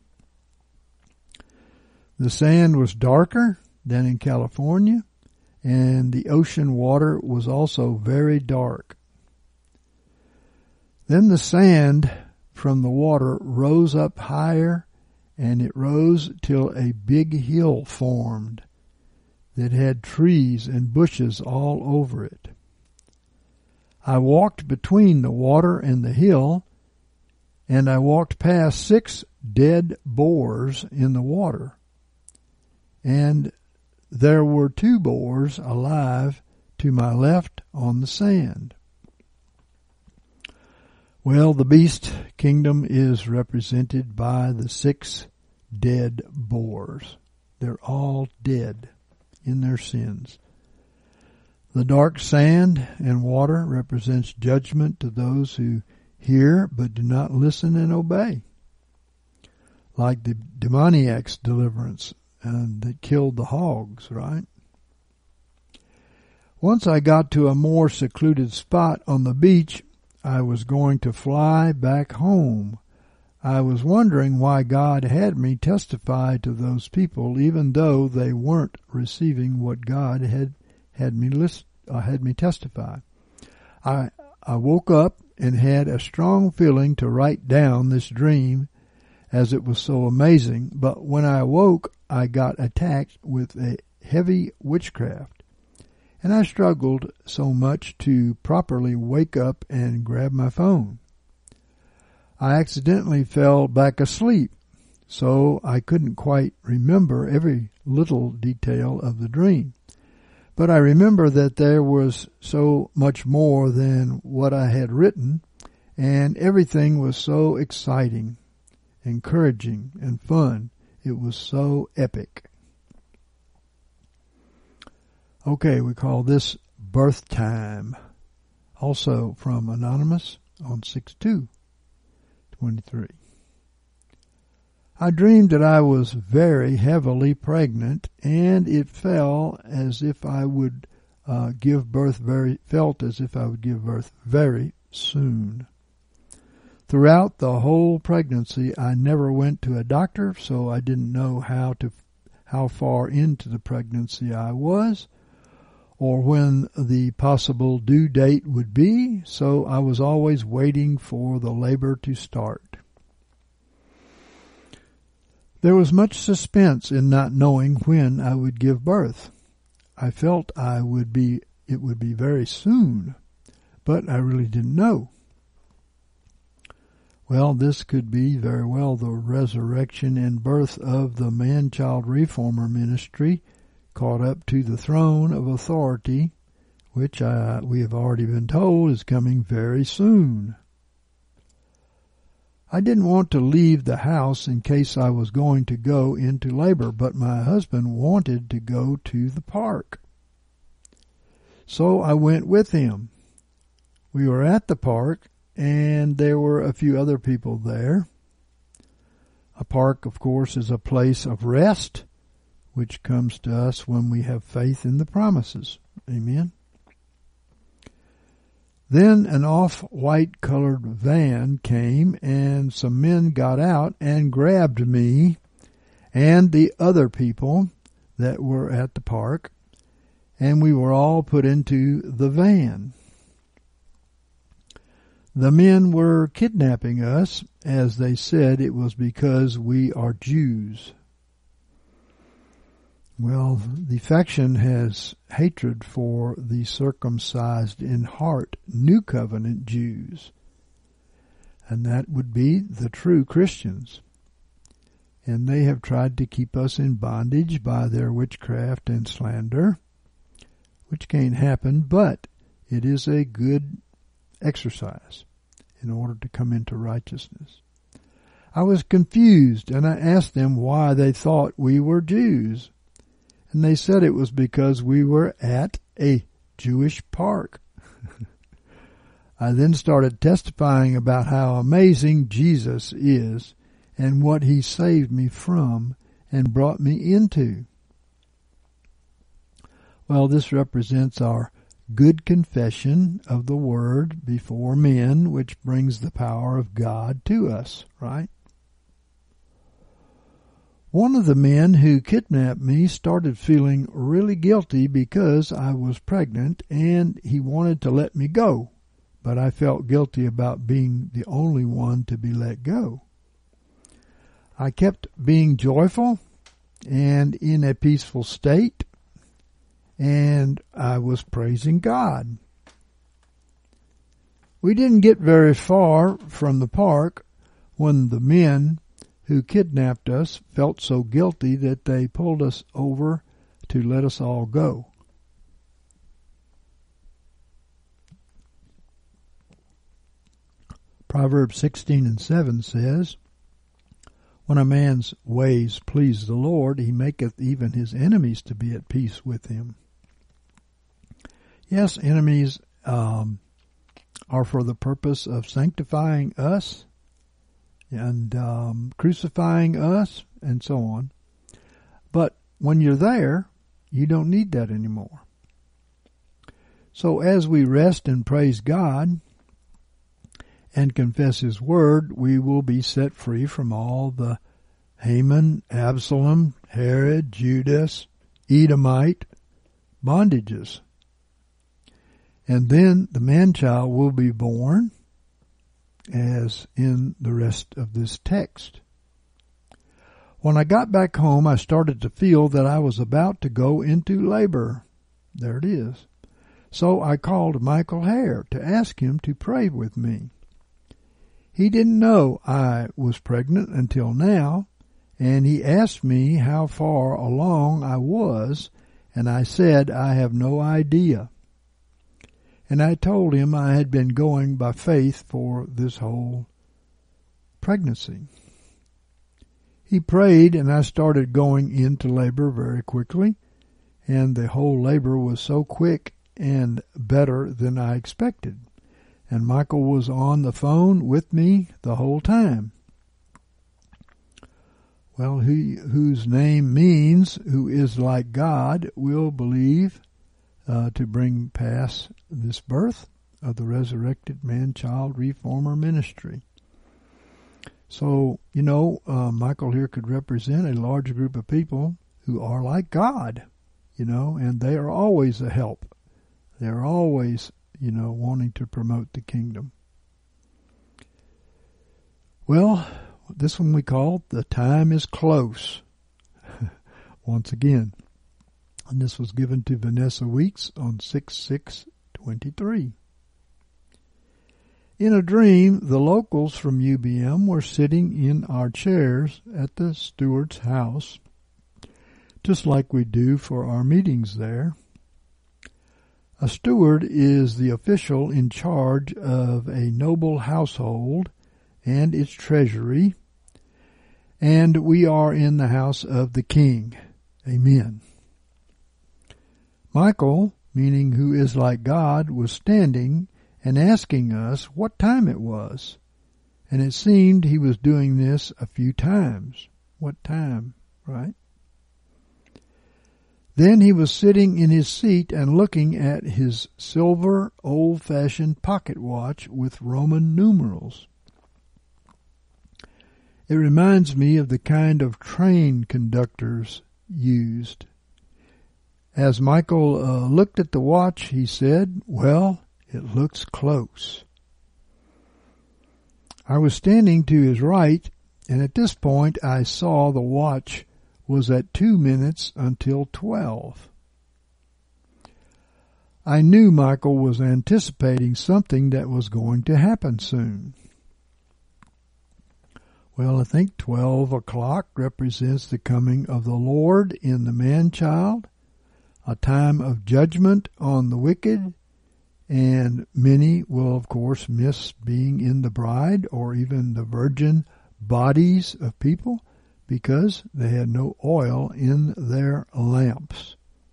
The sand was darker than in California, and the ocean water was also very dark. Then the sand from the water rose up higher, and it rose till a big hill formed that had trees and bushes all over it. I walked between the water and the hill, and I walked past 6 dead boars in the water, and there were 2 boars alive to my left on the sand. Well, the beast kingdom is represented by the 6 dead boars. They're all dead in their sins. The dark sand and water represents judgment to those who hear but do not listen and obey, like the demoniac's deliverance that killed the hogs, right? Once I got to a more secluded spot on the beach, I was going to fly back home. I was wondering why God had me testify to those people, even though they weren't receiving what God had me testify. I woke up and had a strong feeling to write down this dream, as it was so amazing. But when I awoke, I got attacked with a heavy witchcraft, and I struggled so much to properly wake up and grab my phone. I accidentally fell back asleep, so I couldn't quite remember every little detail of the dream. But I remember that there was so much more than what I had written, and everything was so exciting, encouraging, and fun. It was so epic. Okay, we call this Birth Time. Also from Anonymous on 6/2/23. I dreamed that I was very heavily pregnant, and it felt as if I would give birth very soon. Throughout the whole pregnancy, I never went to a doctor, so I didn't know how far into the pregnancy I was, or when the possible due date would be, so I was always waiting for the labor to start. There was much suspense in not knowing when I would give birth. I felt it would be very soon, but I really didn't know. Well, this could be very well the resurrection and birth of the Man-Child Reformer Ministry, caught up to the throne of authority, which we have already been told is coming very soon. I didn't want to leave the house in case I was going to go into labor, but my husband wanted to go to the park. So I went with him. We were at the park, and there were a few other people there. A park, of course, is a place of rest, which comes to us when we have faith in the promises. Amen. Then an off-white colored van came, and some men got out and grabbed me and the other people that were at the park, and we were all put into the van. The men were kidnapping us, as they said it was because we are Jews. Well, the faction has hatred for the circumcised in heart New Covenant Jews, and that would be the true Christians. And they have tried to keep us in bondage by their witchcraft and slander, which can't happen, but it is a good exercise in order to come into righteousness. I was confused, and I asked them why they thought we were Jews. And they said it was because we were at a Jewish park. I then started testifying about how amazing Jesus is and what he saved me from and brought me into. Well, this represents our good confession of the word before men, which brings the power of God to us, right? One of the men who kidnapped me started feeling really guilty because I was pregnant, and he wanted to let me go, but I felt guilty about being the only one to be let go. I kept being joyful and in a peaceful state, and I was praising God. We didn't get very far from the park when the men who kidnapped us felt so guilty that they pulled us over to let us all go. Proverbs 16:7 says, "When a man's ways please the Lord, he maketh even his enemies to be at peace with him." Yes, enemies are for the purpose of sanctifying us and crucifying us and so on. But when you're there, you don't need that anymore. So as we rest and praise God and confess his word, we will be set free from all the Haman, Absalom, Herod, Judas, Edomite bondages. And then the man-child will be born, as in the rest of this text. When I got back home, I started to feel that I was about to go into labor. There it is. So I called Michael Hare to ask him to pray with me. He didn't know I was pregnant until now, and he asked me how far along I was, and I said I have no idea. And I told him I had been going by faith for this whole pregnancy. He prayed, and I started going into labor very quickly, and the whole labor was so quick and better than I expected. And Michael was on the phone with me the whole time. Well, he whose name means who is like God will believe to bring past this birth of the resurrected man-child reformer ministry. So, Michael here could represent a large group of people who are like God, and they are always a help. They're always, wanting to promote the kingdom. Well, this one we call The Time is Close. Once again. And this was given to Vanessa Weeks on 6/6/23. In a dream, the locals from UBM were sitting in our chairs at the steward's house, just like we do for our meetings there. A steward is the official in charge of a noble household and its treasury, and we are in the house of the king. Amen. Michael, meaning who is like God, was standing and asking us what time it was. And it seemed he was doing this a few times. What time, right? Then he was sitting in his seat and looking at his silver, old-fashioned pocket watch with Roman numerals. It reminds me of the kind of train conductors used. As Michael looked at the watch, he said, "Well, it looks close." I was standing to his right, and at this point I saw the watch was at 2 minutes until 12. I knew Michael was anticipating something that was going to happen soon. Well, I think 12 o'clock represents the coming of the Lord in the man-child, a time of judgment on the wicked, and many will, of course, miss being in the bride or even the virgin bodies of people because they had no oil in their lamps.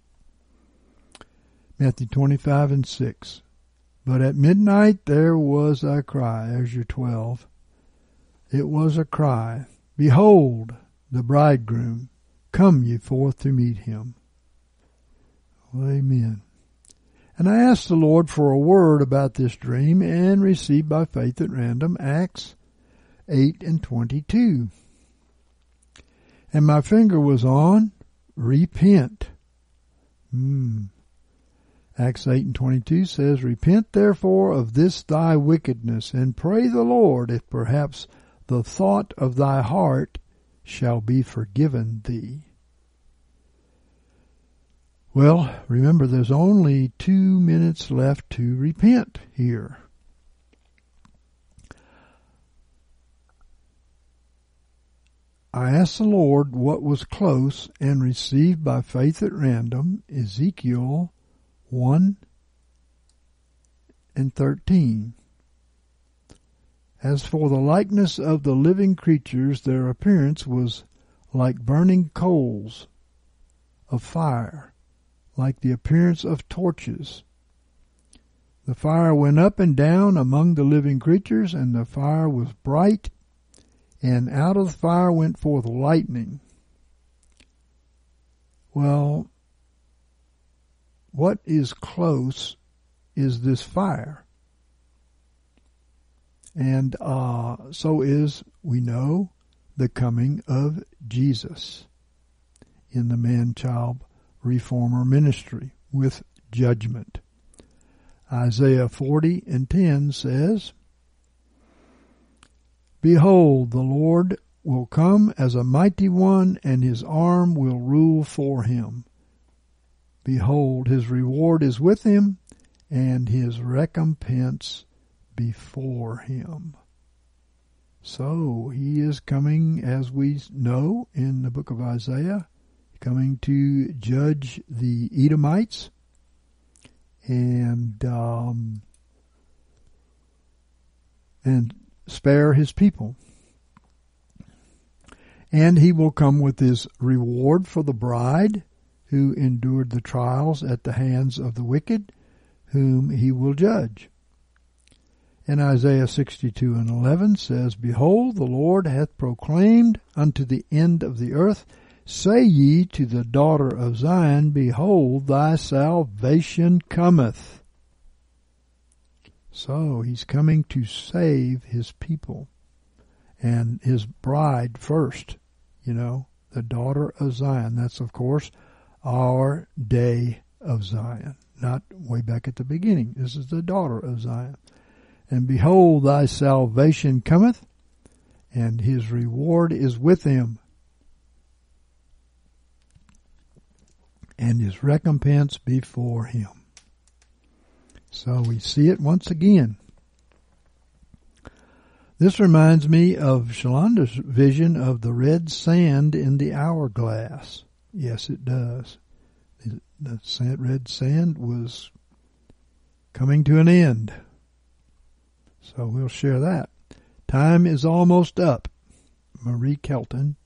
Matthew 25:6. But at midnight there was a cry. There's your 12. It was a cry, "Behold, the bridegroom, come ye forth to meet him." Well, amen. And I asked the Lord for a word about this dream and received by faith at random Acts 8:22. And my finger was on repent. Acts 8:22 says, "Repent therefore of this thy wickedness, and pray the Lord if perhaps the thought of thy heart shall be forgiven thee." Well, remember, there's only 2 minutes left to repent here. I asked the Lord what was close and received by faith at random Ezekiel 1:13. As for the likeness of the living creatures, their appearance was like burning coals of fire, like the appearance of torches. The fire went up and down among the living creatures, and the fire was bright, and out of the fire went forth lightning. Well, what is close is this fire. And so is, we know, the coming of Jesus in the man-child reformer ministry with judgment. Isaiah 40:10 says, "Behold, the Lord will come as a mighty one, and his arm will rule for him. Behold, his reward is with him, and his recompense before him." So he is coming, as we know in the book of Isaiah, coming to judge the Edomites and spare his people. And he will come with his reward for the bride who endured the trials at the hands of the wicked, whom he will judge. And Isaiah 62:11 says, "Behold, the Lord hath proclaimed unto the end of the earth, say ye to the daughter of Zion, Behold, thy salvation cometh." So he's coming to save his people and his bride first, the daughter of Zion. That's, of course, our day of Zion, not way back at the beginning. This is the daughter of Zion. "And behold, thy salvation cometh, and his reward is with him, and his recompense before him." So we see it once again. This reminds me of Shalanda's vision of the red sand in the hourglass. Yes, it does. The red sand was coming to an end. So we'll share that. Time is almost up. Marie Kelton,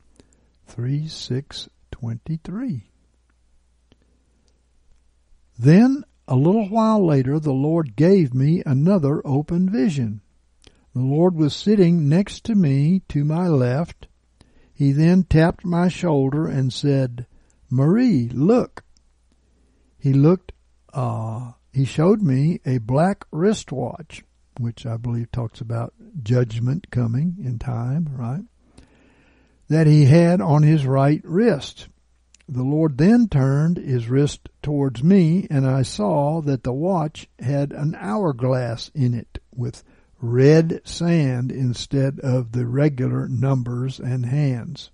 3:623. Then a little while later, the Lord gave me another open vision. The Lord was sitting next to me to my left. He then tapped my shoulder and said, "Marie, look." He showed me a black wristwatch, which I believe talks about judgment coming in time, right? That he had on his right wrist. The Lord then turned his wrist towards me, and I saw that the watch had an hourglass in it with red sand instead of the regular numbers and hands.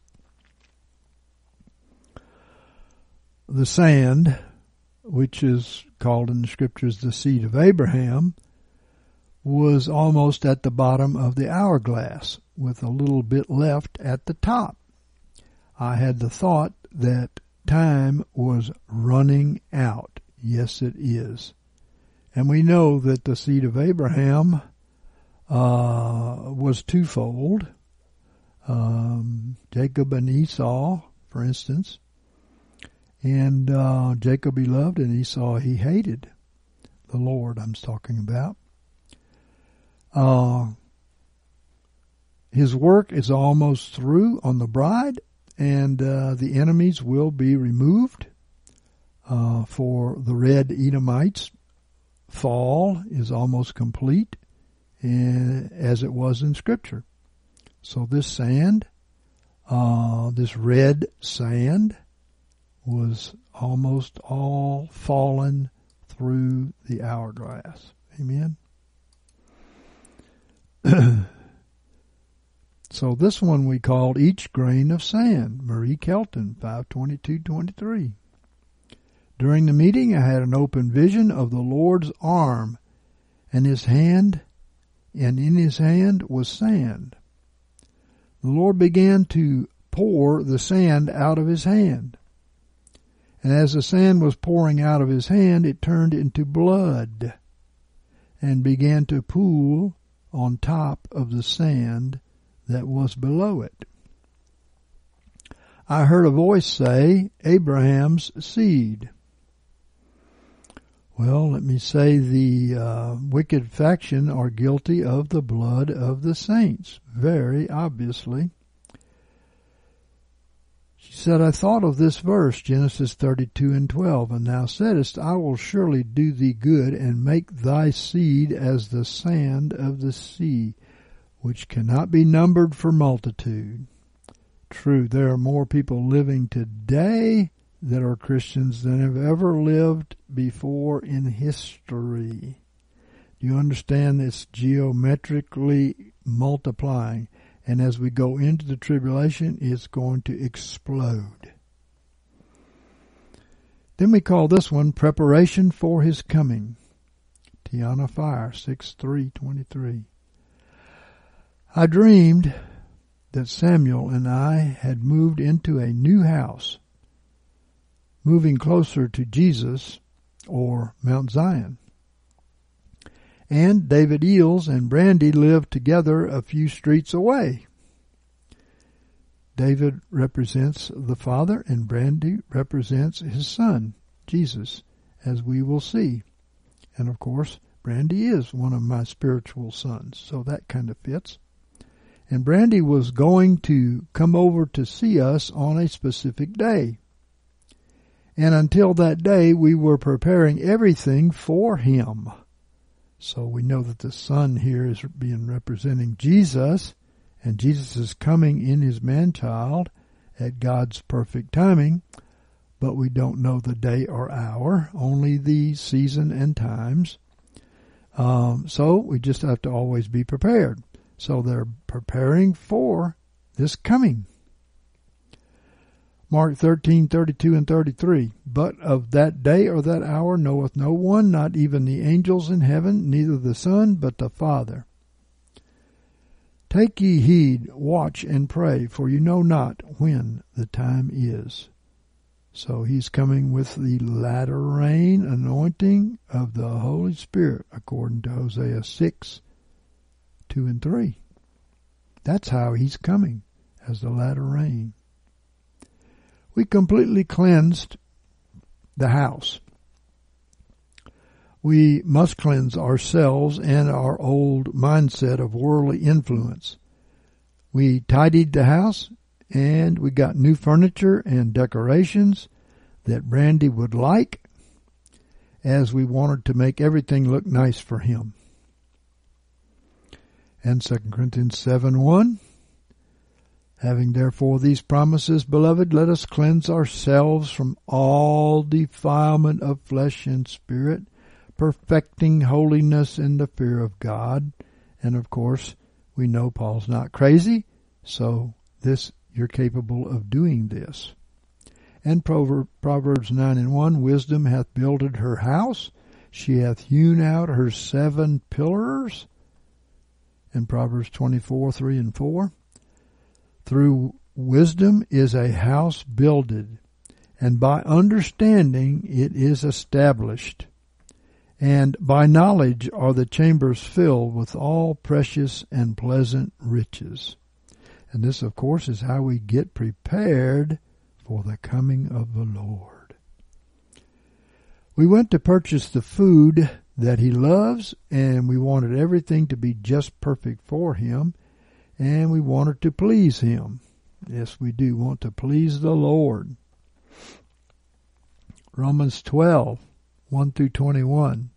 The sand, which is called in the scriptures the seed of Abraham, was almost at the bottom of the hourglass, with a little bit left at the top. I had the thought that time was running out. Yes, it is. And we know that the seed of Abraham was twofold. Jacob and Esau, for instance. And Jacob he loved, and Esau he hated. The Lord I'm talking about. His work is almost through on the bride, and the enemies will be removed. For the red Edomites, fall is almost complete, as it was in Scripture. So this sand, this red sand, was almost all fallen through the hourglass. Amen. So this one we called Each Grain of Sand, Marie Kelton, 5/22/23. During the meeting, I had an open vision of the Lord's arm, and in his hand was sand. The Lord began to pour the sand out of his hand. And as the sand was pouring out of his hand, it turned into blood and began to pool on top of the sand that was below it. I heard a voice say, "Abraham's seed." Well, let me say the wicked faction are guilty of the blood of the saints, very obviously. She said, "I thought of this verse, Genesis 32:12, and thou saidest, I will surely do thee good and make thy seed as the sand of the sea, which cannot be numbered for multitude." True, there are more people living today that are Christians than have ever lived before in history. Do you understand? It's geometrically multiplying. And as we go into the tribulation, it's going to explode. Then we call this one Preparation for His Coming. Tiana Fire, 6/3/23. I dreamed that Samuel and I had moved into a new house, moving closer to Jesus or Mount Zion. And David Eels and Brandy lived together a few streets away. David represents the Father, and Brandy represents his Son, Jesus, as we will see. And of course, Brandy is one of my spiritual sons, so that kind of fits. And Brandy was going to come over to see us on a specific day. And until that day, we were preparing everything for him. So we know that the Son here is being representing Jesus, and Jesus is coming in his man-child at God's perfect timing, but we don't know the day or hour, only the season and times. So we just have to always be prepared. So they're preparing for this coming. Mark 13:32-33. But of that day or that hour knoweth no one, not even the angels in heaven, neither the Son, but the Father. Take ye heed, watch and pray, for you know not when the time is. So he's coming with the latter rain anointing of the Holy Spirit, according to Hosea 6:2-3. That's how he's coming, as the latter rain. We completely cleansed the house. We must cleanse ourselves and our old mindset of worldly influence. We tidied the house, and we got new furniture and decorations that Brandy would like, as we wanted to make everything look nice for him. And 2 Corinthians 7:1, having therefore these promises, beloved, let us cleanse ourselves from all defilement of flesh and spirit, perfecting holiness in the fear of God. And of course, we know Paul's not crazy, so you're capable of doing this. And Proverbs 9:1, wisdom hath builded her house, she hath hewn out her 7 pillars. And Proverbs 24:3-4, through wisdom is a house builded, and by understanding it is established. And by knowledge are the chambers filled with all precious and pleasant riches. And this, of course, is how we get prepared for the coming of the Lord. We went to purchase the food that he loves, and we wanted everything to be just perfect for him, and we wanted to please him. Yes, we do want to please the Lord. Romans 12:1-21.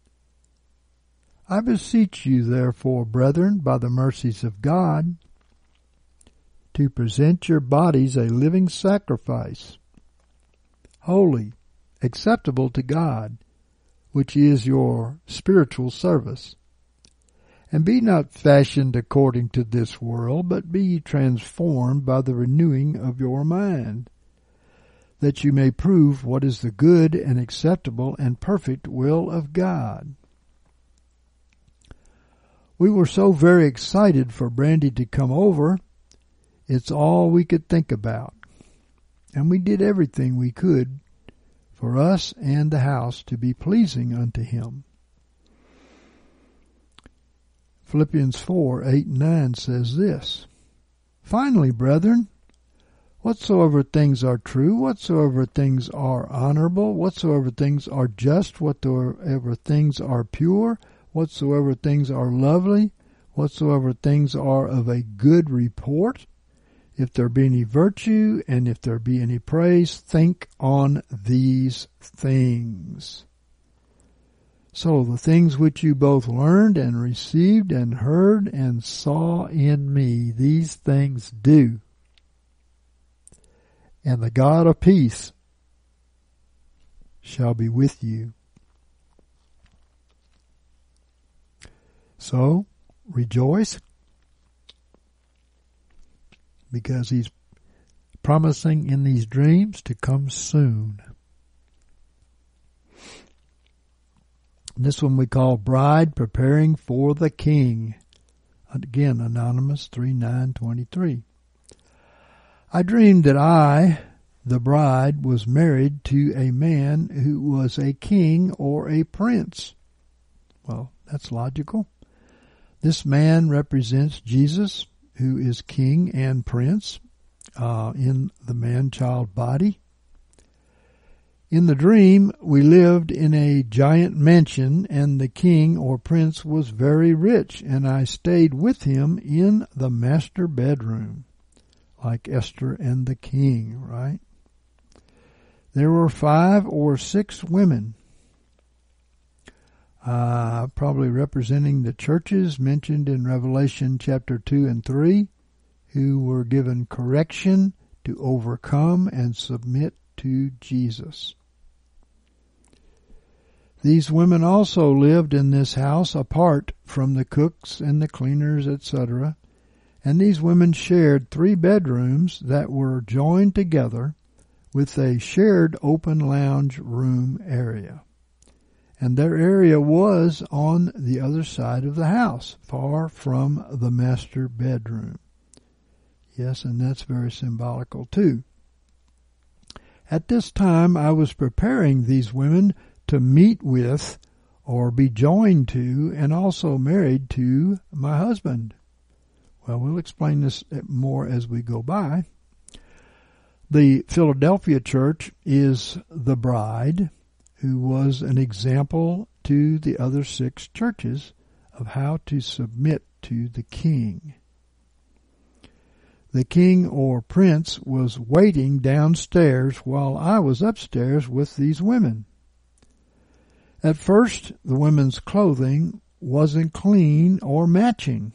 I beseech you, therefore, brethren, by the mercies of God, to present your bodies a living sacrifice, holy, acceptable to God, which is your spiritual service. And be not fashioned according to this world, but be ye transformed by the renewing of your mind, that you may prove what is the good and acceptable and perfect will of God. We were so very excited for Brandy to come over, it's all we could think about. And we did everything we could for us and the house to be pleasing unto him. Philippians 4:8-9 says this, finally, brethren, whatsoever things are true, whatsoever things are honorable, whatsoever things are just, whatsoever things are pure, whatsoever things are lovely, whatsoever things are of a good report, if there be any virtue, and if there be any praise, think on these things. So the things which you both learned and received and heard and saw in me, these things do. And the God of peace shall be with you. So, rejoice, because he's promising in these dreams to come soon. This one we call Bride Preparing for the King. Again, Anonymous 3923. I dreamed that I, the bride, was married to a man who was a king or a prince. Well, that's logical. This man represents Jesus, who is king and prince in the man-child body. In the dream, we lived in a giant mansion, and the king or prince was very rich, and I stayed with him in the master bedroom, like Esther and the king, right? There were 5 or 6 women, probably representing the churches mentioned in Revelation chapter 2 and 3, who were given correction to overcome and submit to Jesus. These women also lived in this house apart from the cooks and the cleaners, etc., and these women shared 3 bedrooms that were joined together with a shared open lounge room area. And their area was on the other side of the house, far from the master bedroom. Yes, and that's very symbolical too. At this time, I was preparing these women to meet with or be joined to and also married to my husband. Well, we'll explain this more as we go by. The Philadelphia church is the bride, who was an example to the other 6 churches of how to submit to the king. The king or prince was waiting downstairs while I was upstairs with these women. At first, the women's clothing wasn't clean or matching.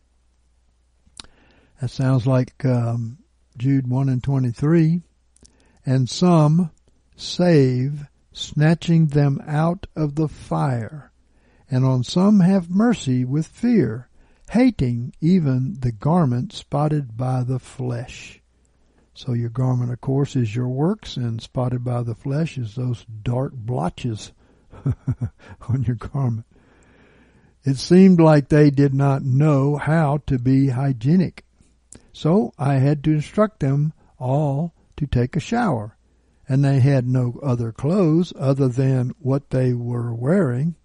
That sounds like Jude 1 and 23. And some save, snatching them out of the fire. And on some have mercy with fear, hating even the garment spotted by the flesh. So your garment, of course, is your works, and spotted by the flesh is those dark blotches on your garment. It seemed like they did not know how to be hygienic. So I had to instruct them all to take a shower, and they had no other clothes other than what they were wearing.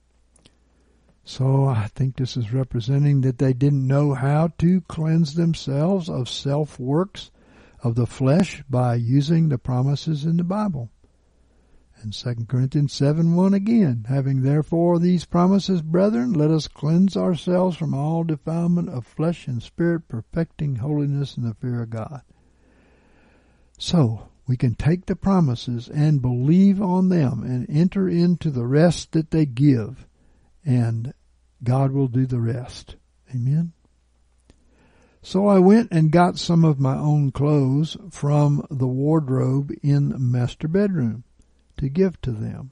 So I think this is representing that they didn't know how to cleanse themselves of self-works of the flesh by using the promises in the Bible. And 2 Corinthians 7:1 again, having therefore these promises, brethren, let us cleanse ourselves from all defilement of flesh and spirit, perfecting holiness in the fear of God. So we can take the promises and believe on them and enter into the rest that they give, and God will do the rest. Amen. So I went and got some of my own clothes from the wardrobe in the master bedroom to give to them,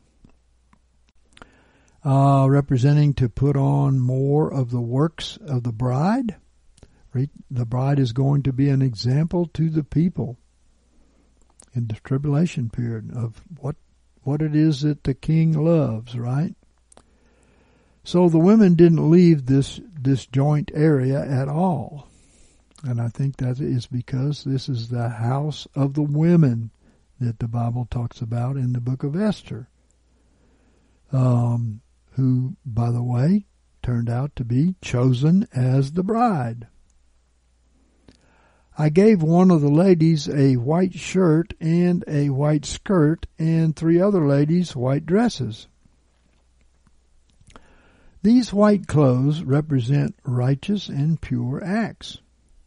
representing to put on more of the works of the bride. The bride is going to be an example to the people in the tribulation period of what it is that the king loves, right? So the women didn't leave this joint area at all. And I think that is because this is the house of the women that the Bible talks about in the book of Esther, who, by the way, turned out to be chosen as the bride. I gave one of the ladies a white shirt and a white skirt, and 3 other ladies white dresses. These white clothes represent righteous and pure acts.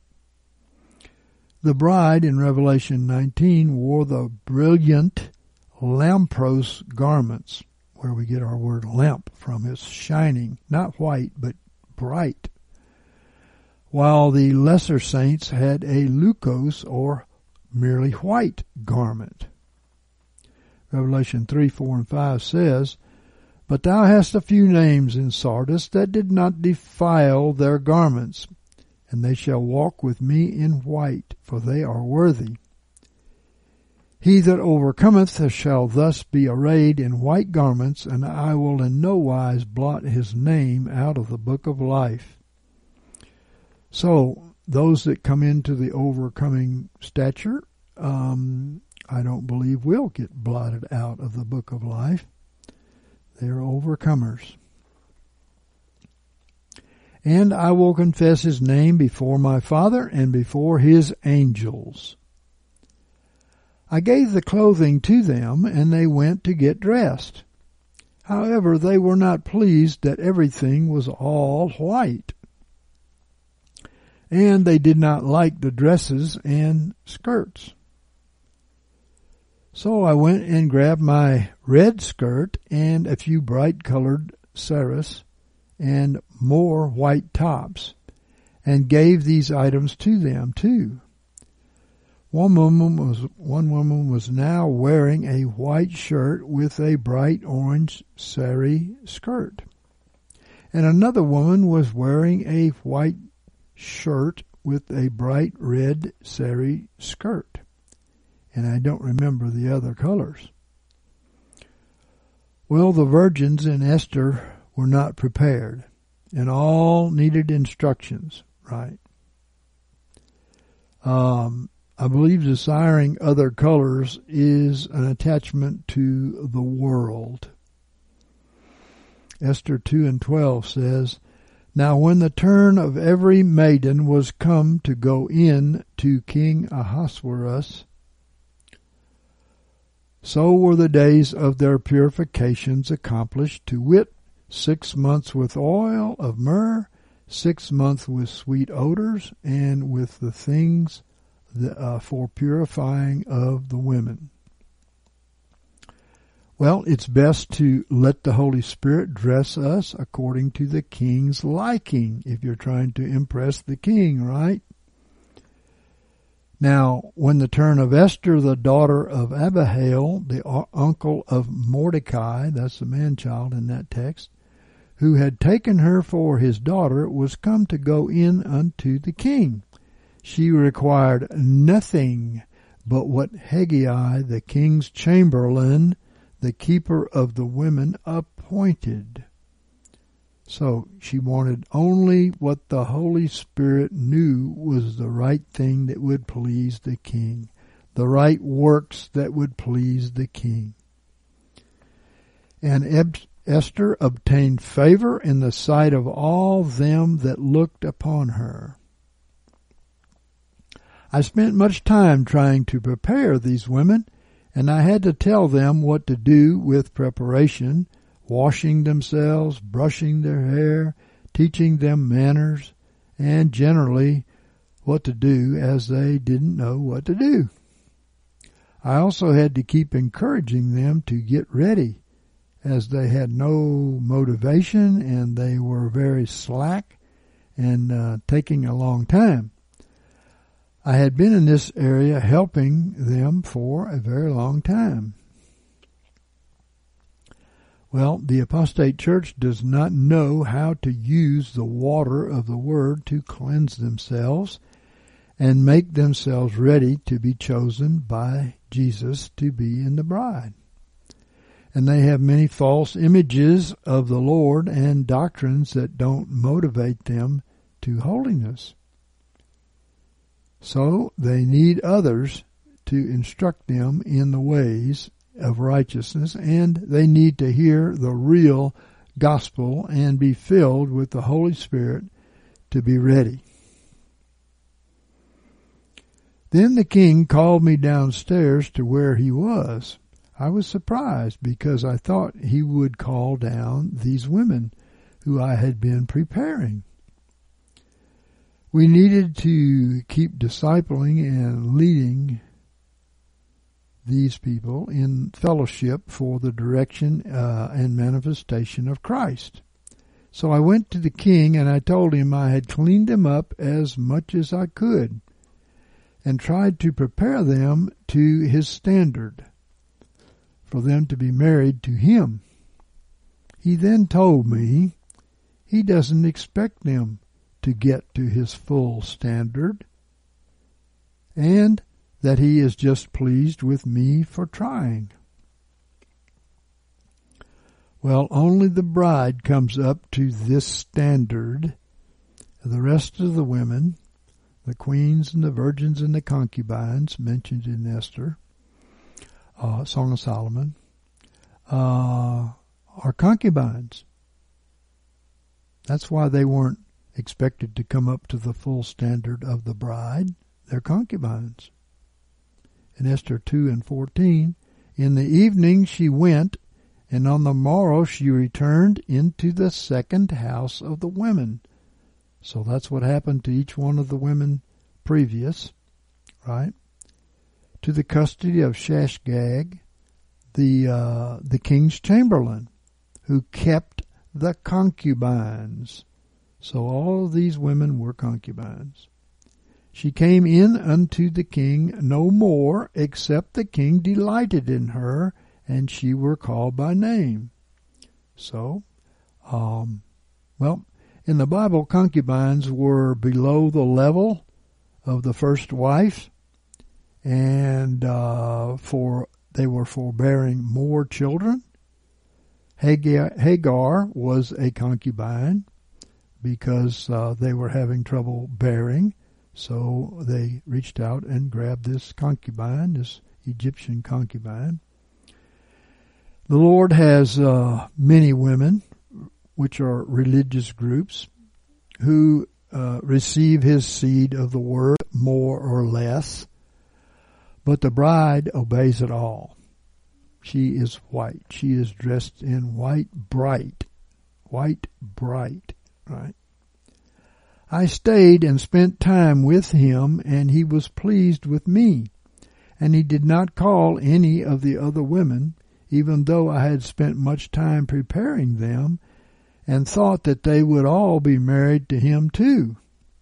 The bride in Revelation 19 wore the brilliant lampros garments, where we get our word lamp from. It's shining, not white, but bright. While the lesser saints had a leukos, or merely white garment. Revelation 3, 4, and 5 says, But thou hast a few names in Sardis that did not defile their garments, and they shall walk with me in white, for they are worthy. He that overcometh shall thus be arrayed in white garments, and I will in no wise blot his name out of the book of life. So, those that come into the overcoming stature, I don't believe will get blotted out of the book of life. They are overcomers. And I will confess his name before my Father and before his angels. I gave the clothing to them, and they went to get dressed. However, they were not pleased that everything was all white. And they did not like the dresses and skirts. So I went and grabbed my red skirt and a few bright-colored saris and more white tops, and gave these items to them too. One woman was now wearing a white shirt with a bright orange sari skirt, and another woman was wearing a white shirt with a bright red sari skirt, and I don't remember the other colors. Well, the virgins in Esther were not prepared, and all needed instructions, right? I believe desiring other colors is an attachment to the world. Esther 2 and 12 says, Now when the turn of every maiden was come to go in to King Ahasuerus, So were the days of their purifications accomplished, to wit, 6 months with oil of myrrh, 6 months with sweet odors, and with the things for purifying of the women. Well, it's best to let the Holy Spirit dress us according to the king's liking, if you're trying to impress the king, right? Now, when the turn of Esther, the daughter of Abihail, the uncle of Mordecai, that's the man-child in that text, who had taken her for his daughter, was come to go in unto the king, she required nothing but what Hegai, the king's chamberlain, the keeper of the women, appointed. So she wanted only what the Holy Spirit knew was the right thing that would please the king, the right works that would please the king. And Esther obtained favor in the sight of all them that looked upon her. I spent much time trying to prepare these women, and I had to tell them what to do with preparation, washing themselves, brushing their hair, teaching them manners, and generally what to do, as they didn't know what to do. I also had to keep encouraging them to get ready, as they had no motivation and they were very slack and taking a long time. I had been in this area helping them for a very long time. Well, the apostate church does not know how to use the water of the Word to cleanse themselves and make themselves ready to be chosen by Jesus to be in the bride. And they have many false images of the Lord and doctrines that don't motivate them to holiness. So they need others to instruct them in the ways of righteousness, and they need to hear the real gospel and be filled with the Holy Spirit to be ready. Then the king called me downstairs to where he was. I was surprised because I thought he would call down these women who I had been preparing. We needed to keep discipling and leading these people in fellowship for the direction and manifestation of Christ. So I went to the king and I told him I had cleaned them up as much as I could and tried to prepare them to his standard for them to be married to him. He then told me he doesn't expect them to get to his full standard, and that he is just pleased with me for trying. Well, only the bride comes up to this standard. The rest of the women, the queens and the virgins and the concubines mentioned in Esther, Song of Solomon, are concubines. That's why they weren't expected to come up to the full standard of the bride. They're concubines. In Esther 2:14, in the evening she went, and on the morrow she returned into the second house of the women. So that's what happened to each one of the women previous, right? To the custody of Shashgag, the king's chamberlain, who kept the concubines. So all of these women were concubines. She came in unto the king no more, except the king delighted in her, and she were called by name. So, in the Bible, concubines were below the level of the first wife, and they were forbearing more children. Hagar was a concubine because they were having trouble bearing, so they reached out and grabbed this concubine, this Egyptian concubine. The Lord has many women, which are religious groups, who receive his seed of the word more or less, but the bride obeys it all. She is white. She is dressed in white bright, right? I stayed and spent time with him, and he was pleased with me. And he did not call any of the other women, even though I had spent much time preparing them, and thought that they would all be married to him too.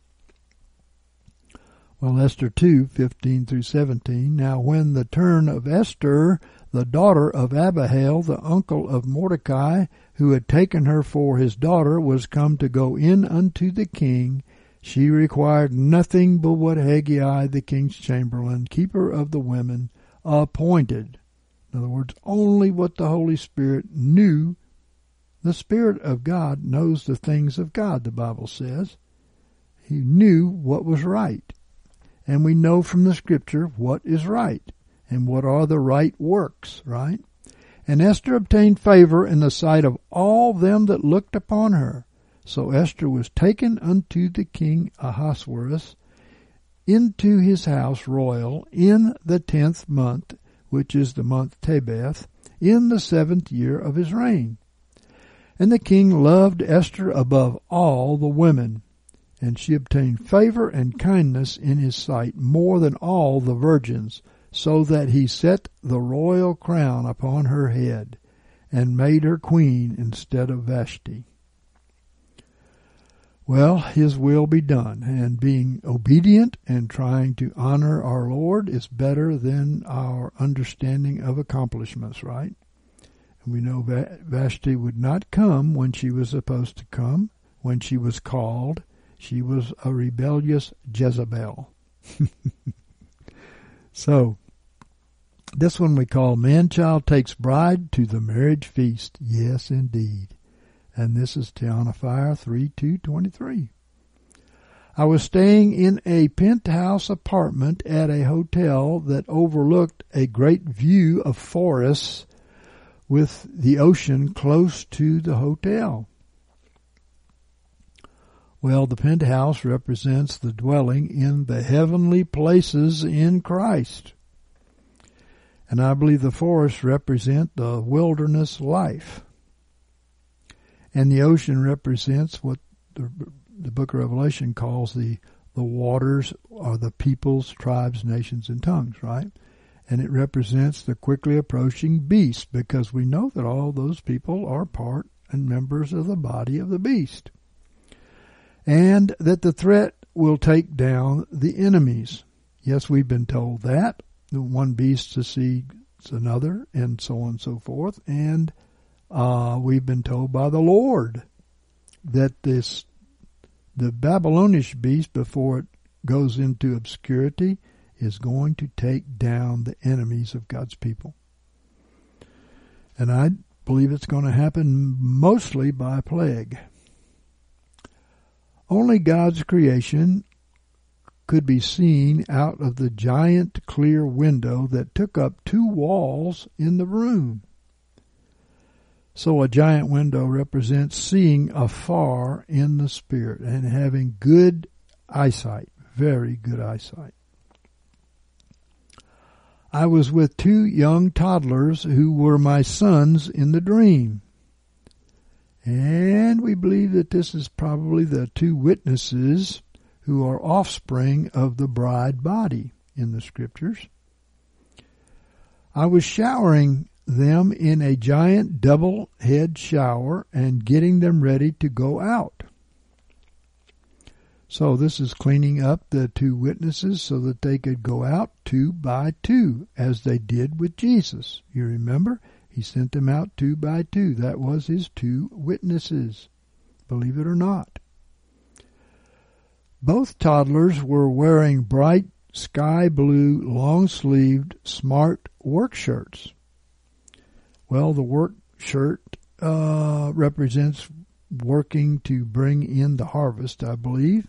Well, Esther 2:15-17. Now when the turn of Esther, the daughter of Abihail, the uncle of Mordecai, who had taken her for his daughter, was come to go in unto the king, she required nothing but what Haggai, the king's chamberlain, keeper of the women, appointed. In other words, only what the Holy Spirit knew. The Spirit of God knows the things of God, the Bible says. He knew what was right. And we know from the Scripture what is right and what are the right works, right? And Esther obtained favor in the sight of all them that looked upon her. So Esther was taken unto the king Ahasuerus into his house royal in the 10th month, which is the month Tebeth, in the 7th year of his reign. And the king loved Esther above all the women, and she obtained favor and kindness in his sight more than all the virgins, so that he set the royal crown upon her head, and made her queen instead of Vashti. Well, his will be done, and being obedient and trying to honor our Lord is better than our understanding of accomplishments, right? And we know Vashti would not come when she was supposed to come, when she was called. She was a rebellious Jezebel. So, this one we call Man-Child Takes Bride to the Marriage Feast. Yes, indeed. And this is Town of Fire 3:2-23. I was staying in a penthouse apartment at a hotel that overlooked a great view of forests with the ocean close to the hotel. Well, the penthouse represents the dwelling in the heavenly places in Christ. And I believe the forests represent the wilderness life. And the ocean represents what the book of Revelation calls the waters, or the peoples, tribes, nations, and tongues, right? And it represents the quickly approaching beast, because we know that all those people are part and members of the body of the beast. And that the threat will take down the enemies. Yes, we've been told that. The one beast succeeds another, and so on and so forth. And we've been told by the Lord that the Babylonish beast, before it goes into obscurity, is going to take down the enemies of God's people. And I believe it's going to happen mostly by plague. Only God's creation could be seen out of the giant clear window that took up 2 walls in the room. So a giant window represents seeing afar in the Spirit and having good eyesight, very good eyesight. I was with 2 young toddlers who were my sons in the dream. And we believe that this is probably the 2 witnesses who are offspring of the bride body in the Scriptures. I was showering them in a giant double head shower and getting them ready to go out. So this is cleaning up the 2 witnesses so that they could go out 2 by 2, as they did with Jesus. You remember? He sent them out 2 by 2. That was his 2 witnesses, believe it or not. Both toddlers were wearing bright sky blue, long-sleeved, smart work shirts. Well, the work shirt represents working to bring in the harvest, I believe.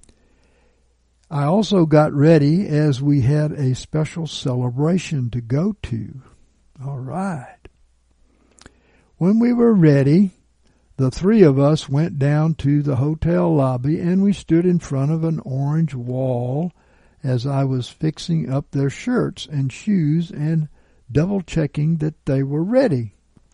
I also got ready as we had a special celebration to go to. All right. When we were ready, the 3 of us went down to the hotel lobby, and we stood in front of an orange wall as I was fixing up their shirts and shoes and double-checking that they were ready.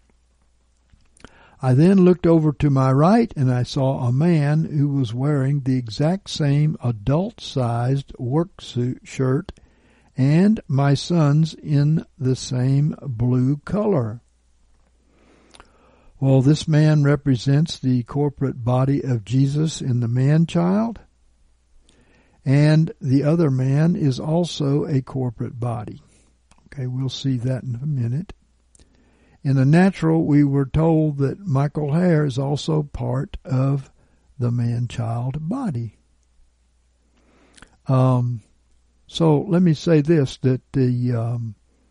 I then looked over to my right and I saw a man who was wearing the exact same adult-sized work suit shirt and my son's in the same blue color. Well, this man represents the corporate body of Jesus in the man-child, and the other man is also a corporate body. Okay, we'll see that in a minute. In the natural, we were told that Michael Hare is also part of the man-child body. So let me say this, that the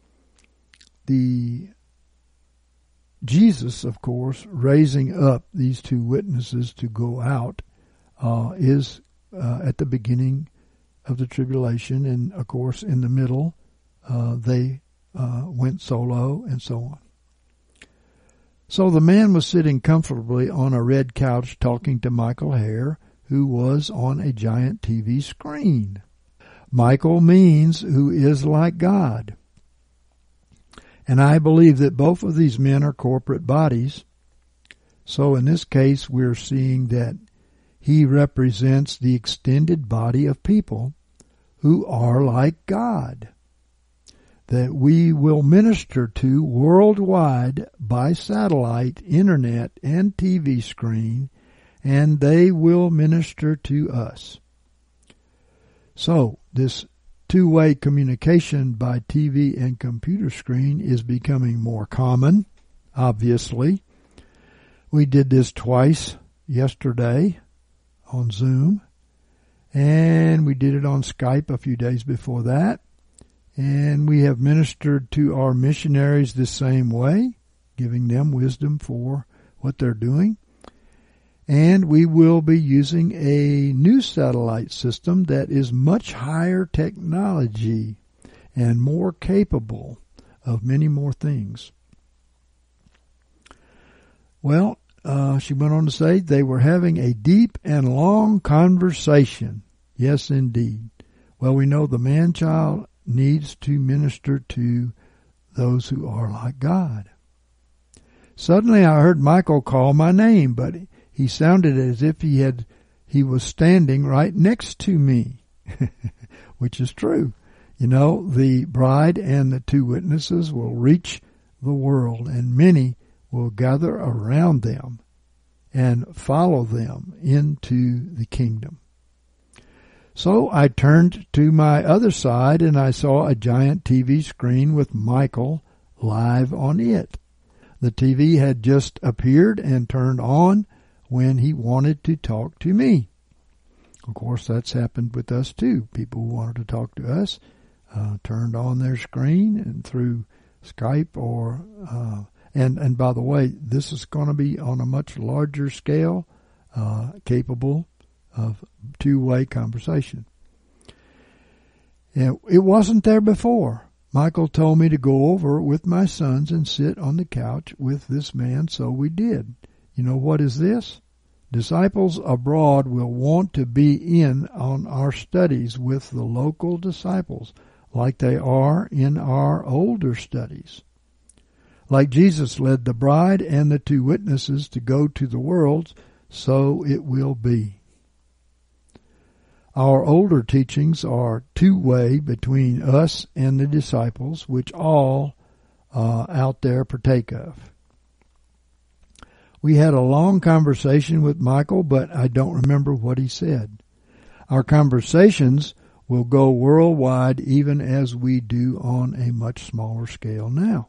Jesus, of course, raising up these two witnesses to go out is at the beginning of the tribulation, and of course in the middle they went solo and so on. So the man was sitting comfortably on a red couch talking to Michael Hare, who was on a giant TV screen. Michael means who is like God. And I believe that both of these men are corporate bodies. So in this case, we're seeing that he represents the extended body of people who are like God, that we will minister to worldwide by satellite, internet, and TV screen, and they will minister to us. So this two-way communication by TV and computer screen is becoming more common, obviously. We did this twice yesterday on Zoom, and we did it on Skype a few days before that, and we have ministered to our missionaries the same way, giving them wisdom for what they're doing. And we will be using a new satellite system that is much higher technology and more capable of many more things. Well, she went on to say they were having a deep and long conversation. Yes, indeed. Well, we know the man-child needs to minister to those who are like God. Suddenly I heard Michael call my name, but he sounded as if he was standing right next to me, which is true. You know, the bride and the two witnesses will reach the world, and many will gather around them and follow them into the kingdom. So I turned to my other side, and I saw a giant TV screen with Michael live on it. The TV had just appeared and turned on when he wanted to talk to me. Of course, that's happened with us too. People who wanted to talk to us turned on their screen and through Skype or and by the way, this is going to be on a much larger scale, capable of two-way conversation. And it wasn't there before. Michael told me to go over with my sons and sit on the couch with this man, so we did. You know what is this? Disciples abroad will want to be in on our studies with the local disciples, like they are in our older studies. Like Jesus led the bride and the two witnesses to go to the world, so it will be. Our older teachings are two-way between us and the disciples, which all out there partake of. We had a long conversation with Michael, but I don't remember what he said. Our conversations will go worldwide even as we do on a much smaller scale now.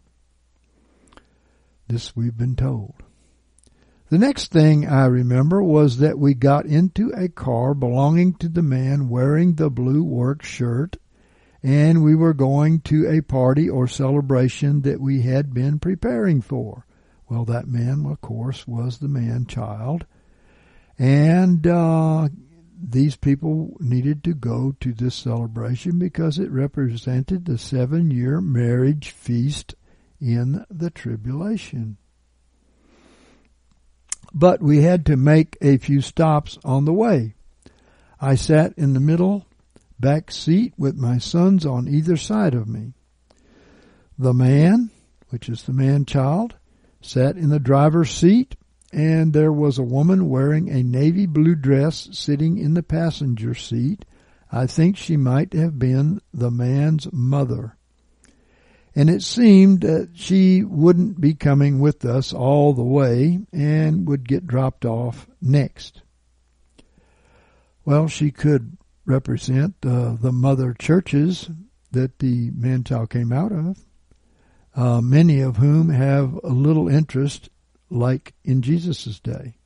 This we've been told. The next thing I remember was that we got into a car belonging to the man wearing the blue work shirt, and we were going to a party or celebration that we had been preparing for. Well, that man, of course, was the man-child, and these people needed to go to this celebration because it represented the 7-year marriage feast in the tribulation. But we had to make a few stops on the way. I sat in the middle back seat with my sons on either side of me. The man, which is the man-child, sat in the driver's seat, and there was a woman wearing a navy blue dress sitting in the passenger seat. I think she might have been the man's mother. And it seemed that she wouldn't be coming with us all the way and would get dropped off next. Well, she could represent the mother churches that the man-child came out of, many of whom have a little interest like in Jesus' day.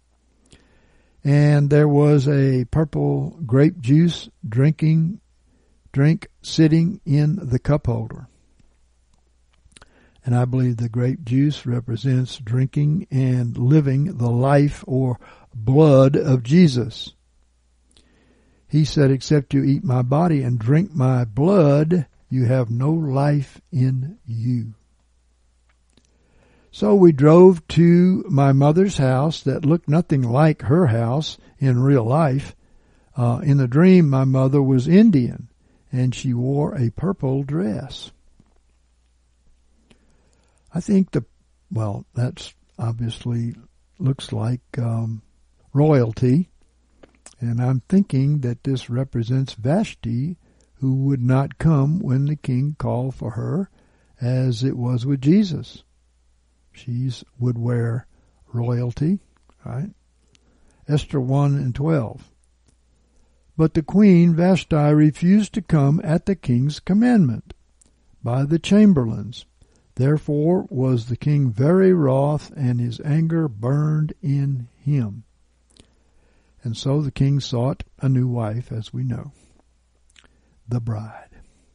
And there was a purple grape juice drink sitting in the cup holder. And I believe the grape juice represents drinking and living the life or blood of Jesus. He said, except you eat my body and drink my blood, you have no life in you. So we drove to my mother's house that looked nothing like her house in real life. In the dream, my mother was Indian, and she wore a purple dress. I think that's obviously looks like royalty. And I'm thinking that this represents Vashti, who would not come when the king called for her, as it was with Jesus. She would wear royalty, right? Esther 1:12. But the queen Vashti refused to come at the king's commandment by the chamberlains. Therefore was the king very wroth, and his anger burned in him. And so the king sought a new wife, as we know, the bride.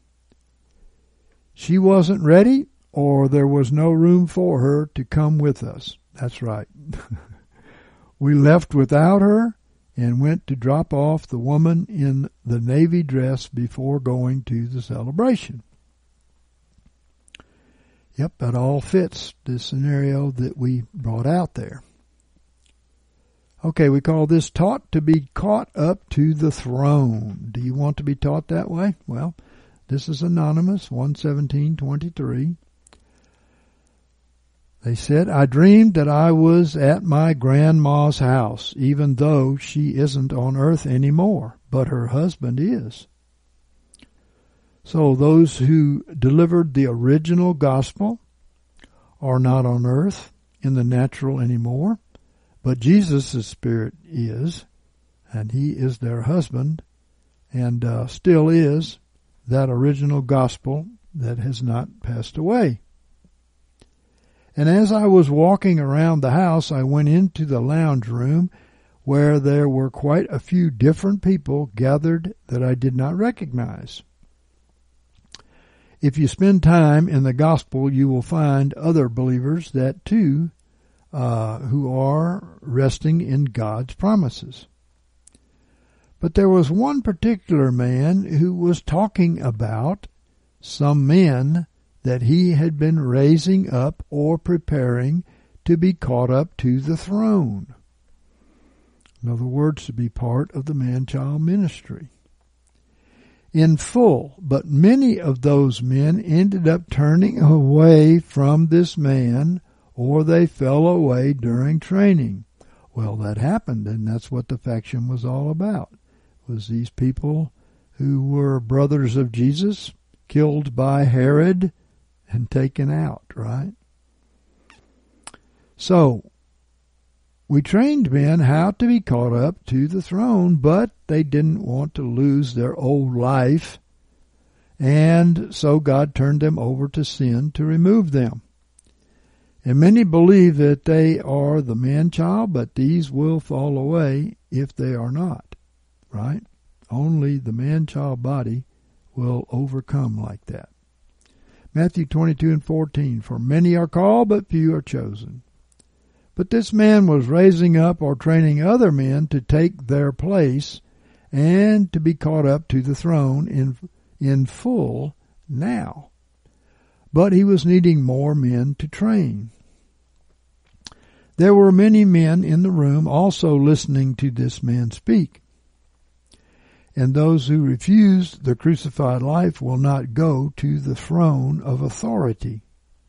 She wasn't ready, or there was no room for her to come with us. That's right. We left without her and went to drop off the woman in the navy dress before going to the celebration. Yep, that all fits the scenario that we brought out there. Okay, we call this taught to be caught up to the throne. Do you want to be taught that way? Well, this is anonymous, 117:23. They said, I dreamed that I was at my grandma's house, even though she isn't on earth anymore, but her husband is. So those who delivered the original gospel are not on earth in the natural anymore, but Jesus' spirit is, and he is their husband, and still is that original gospel that has not passed away. And as I was walking around the house, I went into the lounge room where there were quite a few different people gathered that I did not recognize. If you spend time in the gospel, you will find other believers that too, who are resting in God's promises. But there was one particular man who was talking about some men that he had been raising up or preparing to be caught up to the throne. In other words, to be part of the man-child ministry. In full, but many of those men ended up turning away from this man, or they fell away during training. Well, that happened, and that's what the faction was all about, was these people who were brothers of Jesus, killed by Herod, and taken out, right? So, we trained men how to be caught up to the throne, but they didn't want to lose their old life, and so God turned them over to sin to remove them. And many believe that they are the man-child, but these will fall away if they are not, right? Only the man-child body will overcome like that. Matthew 22:14, for many are called, but few are chosen. But this man was raising up or training other men to take their place and to be caught up to the throne in full now. But he was needing more men to train. There were many men in the room also listening to this man speak. and those who refuse the crucified life will not go to the throne of authority.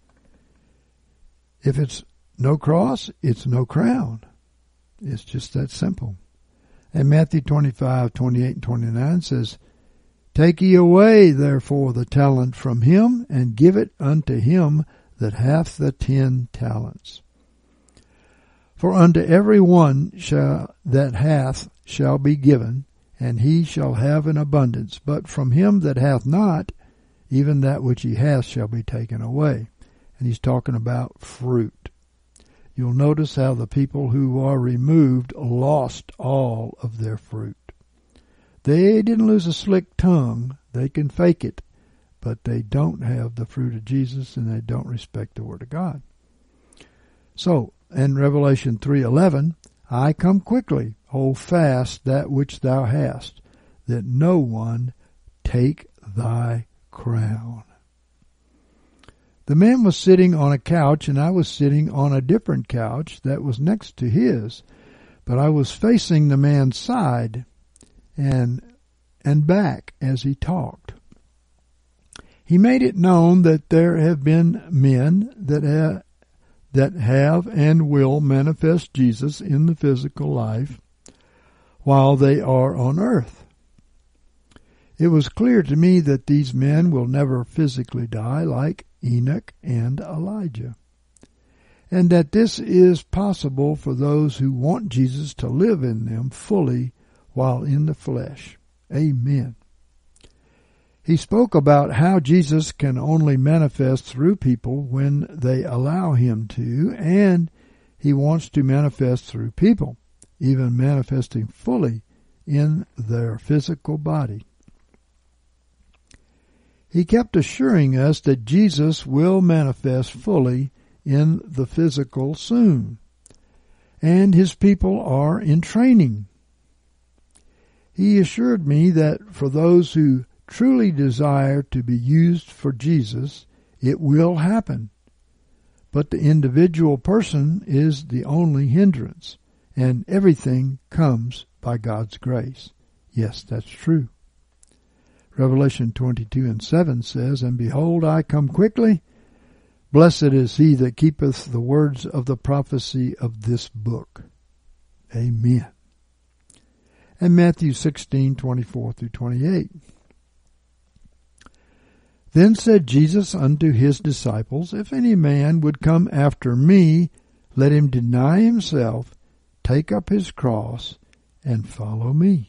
If it's no cross, it's no crown. It's just that simple. And Matthew 25:28 and 29 says, Take ye away therefore the talent from him, and give it unto him that hath the 10 talents. For unto every one that hath shall be given, and he shall have an abundance. But from him that hath not, even that which he hath shall be taken away. And he's talking about fruit. You'll notice how the people who are removed lost all of their fruit. They didn't lose a slick tongue. They can fake it, but they don't have the fruit of Jesus, and they don't respect the Word of God. So, in Revelation 3:11, I come quickly, hold fast that which thou hast, that no one take thy crown. The man was sitting on a couch, and I was sitting on a different couch that was next to his, but I was facing the man's side and back as he talked. He made it known that there have been men that have and will manifest Jesus in the physical life while they are on earth. It was clear to me that these men will never physically die like Enoch and Elijah, and that this is possible for those who want Jesus to live in them fully while in the flesh. Amen. He spoke about how Jesus can only manifest through people when they allow him to, and he wants to manifest through people, even manifesting fully in their physical body. He kept assuring us that Jesus will manifest fully in the physical soon, and his people are in training. He assured me that for those who truly desire to be used for Jesus, it will happen. But the individual person is the only hindrance, and everything comes by God's grace. Yes, that's true. Revelation 22:7 says, And behold, I come quickly. Blessed is he that keepeth the words of the prophecy of this book. Amen. And Matthew 16:24-28. Then said Jesus unto his disciples, If any man would come after me, let him deny himself, take up his cross, and follow me.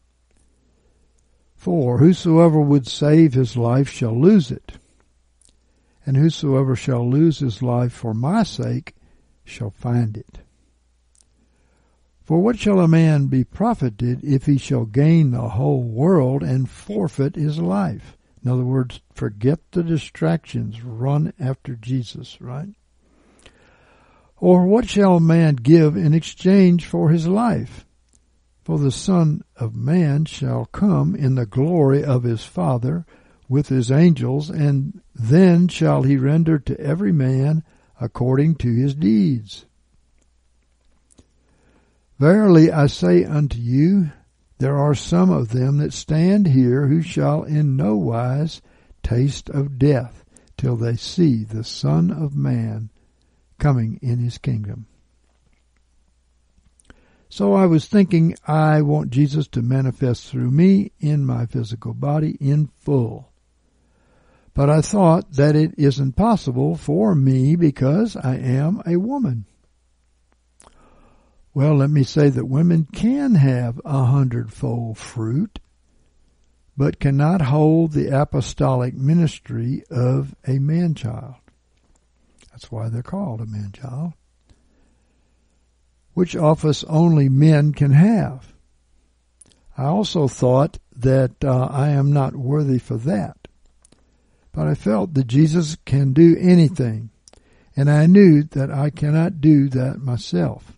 For whosoever would save his life shall lose it, and whosoever shall lose his life for my sake shall find it. For what shall a man be profited if he shall gain the whole world and forfeit his life? In other words, forget the distractions, run after Jesus, right? Or what shall a man give in exchange for his life? For the Son of Man shall come in the glory of his Father with his angels, and then shall he render to every man according to his deeds. Verily I say unto you, there are some of them that stand here who shall in no wise taste of death till they see the Son of Man coming in his kingdom. So I was thinking, I want Jesus to manifest through me in my physical body in full. But I thought that it isn't possible for me because I am a woman. Well, let me say that women can have 100-fold fruit, but cannot hold the apostolic ministry of a man-child. That's why they're called a man-child, which office only men can have. I also thought that I am not worthy for that, but I felt that Jesus can do anything, and I knew that I cannot do that myself.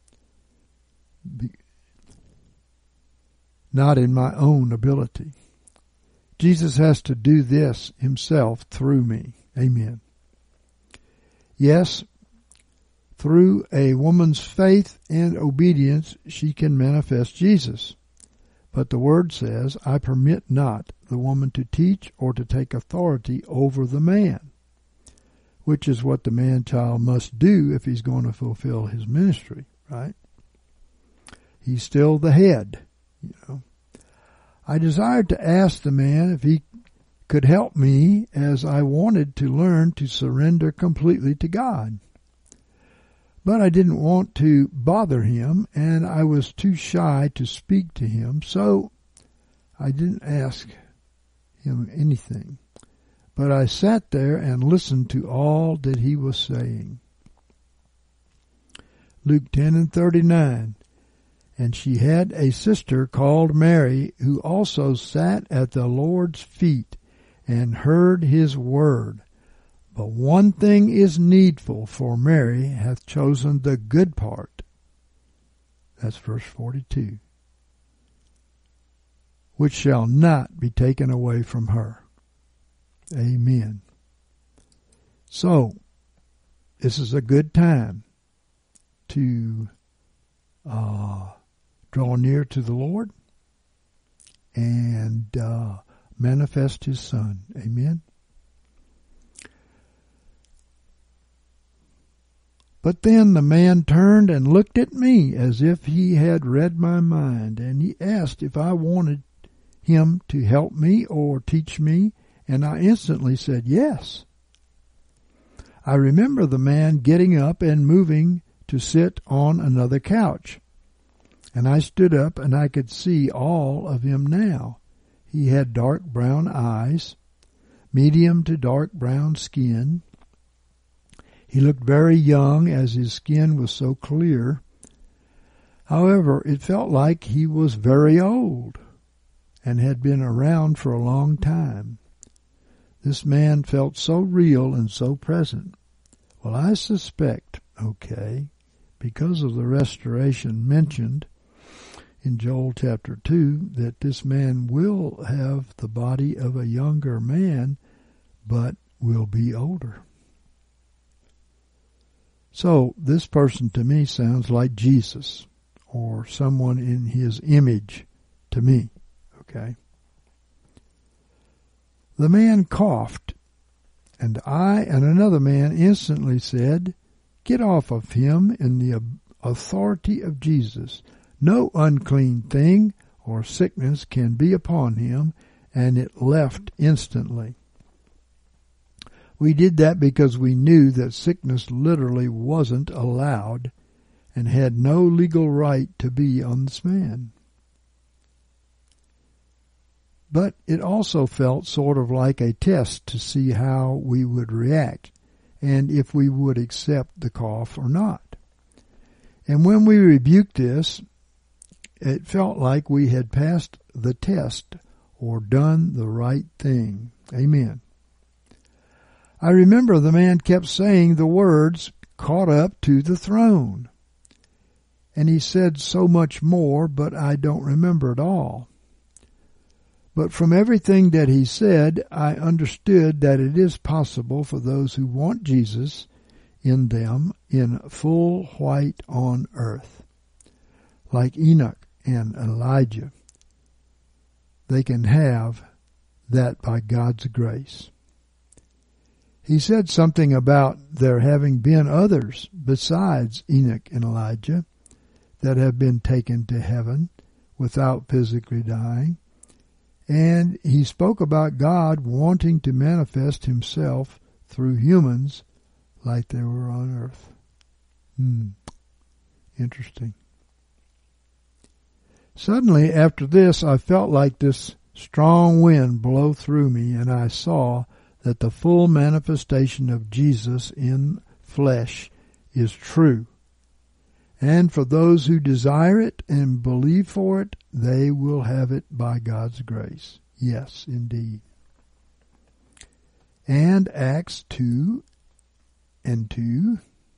Not in my own ability. Jesus has to do this himself through me. Amen. Yes, through a woman's faith and obedience, she can manifest Jesus. But the word says, I permit not the woman to teach or to take authority over the man, which is what the man-child must do if he's going to fulfill his ministry, right? He's still the head, you know. I desired to ask the man if he could help me, as I wanted to learn to surrender completely to God. But I didn't want to bother him, and I was too shy to speak to him, so I didn't ask him anything. But I sat there and listened to all that he was saying. Luke 10:39. And she had a sister called Mary, who also sat at the Lord's feet and heard his word. But one thing is needful, for Mary hath chosen the good part. That's verse 42. Which shall not be taken away from her. Amen. So, this is a good time to draw near to the Lord and manifest his Son. Amen. But then the man turned and looked at me as if he had read my mind, and he asked if I wanted him to help me or teach me, and I instantly said yes. I remember the man getting up and moving to sit on another couch. And I stood up, and I could see all of him now. He had dark brown eyes, medium to dark brown skin. He looked very young, as his skin was so clear. However, it felt like he was very old and had been around for a long time. This man felt so real and so present. Well, I suspect, because of the restoration mentioned in Joel chapter 2, that this man will have the body of a younger man, but will be older. So this person to me sounds like Jesus, or someone in his image to me, okay? The man coughed, and I and another man instantly said, "Get off of him in the authority of Jesus. No unclean thing or sickness can be upon him," and it left instantly. We did that because we knew that sickness literally wasn't allowed and had no legal right to be on this man. But it also felt sort of like a test to see how we would react and if we would accept the cough or not. And when we rebuked this, it felt like we had passed the test or done the right thing. Amen. I remember the man kept saying the words, "caught up to the throne." And he said so much more, but I don't remember it all. But from everything that he said, I understood that it is possible for those who want Jesus in them in full white on earth, like Enoch and Elijah. They can have that by God's grace. He said something about there having been others besides Enoch and Elijah that have been taken to heaven without physically dying. And he spoke about God wanting to manifest himself through humans like they were on earth. Interesting. Suddenly, after this, I felt like this strong wind blow through me, and I saw that the full manifestation of Jesus in flesh is true. And for those who desire it and believe for it, they will have it by God's grace. Yes, indeed. And Acts 2:2.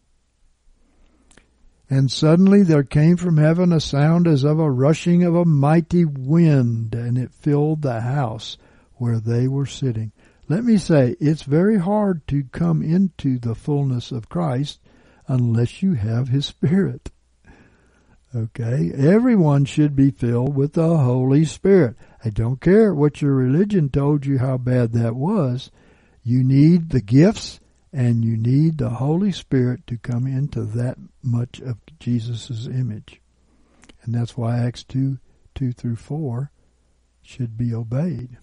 And suddenly there came from heaven a sound as of a rushing of a mighty wind, and it filled the house where they were sitting. Let me say, it's very hard to come into the fullness of Christ unless you have His Spirit. Okay? Everyone should be filled with the Holy Spirit. I don't care what your religion told you how bad that was. You need the gifts and you need the Holy Spirit to come into that much of Jesus' image. And that's why Acts 2:2-4 should be obeyed.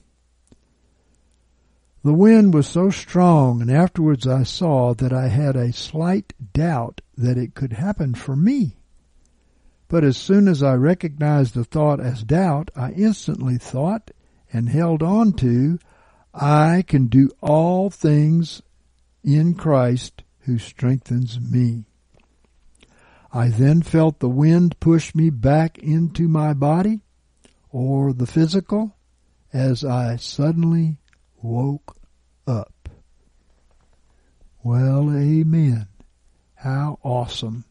The wind was so strong, and afterwards I saw that I had a slight doubt that it could happen for me. But as soon as I recognized the thought as doubt, I instantly thought and held on to, I can do all things in Christ who strengthens me. I then felt the wind push me back into my body, or the physical, as I suddenly woke up. Well, amen. How awesome.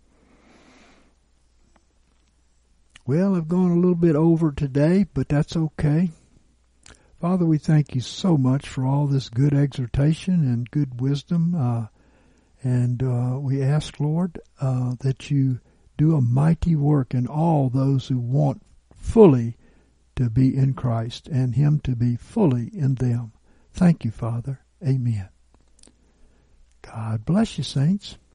Well, I've gone a little bit over today, but that's okay. Father, we thank you so much for all this good exhortation and good wisdom. And we ask, Lord, that you do a mighty work in all those who want fully to be in Christ and him to be fully in them. Thank you, Father. Amen. God bless you, saints.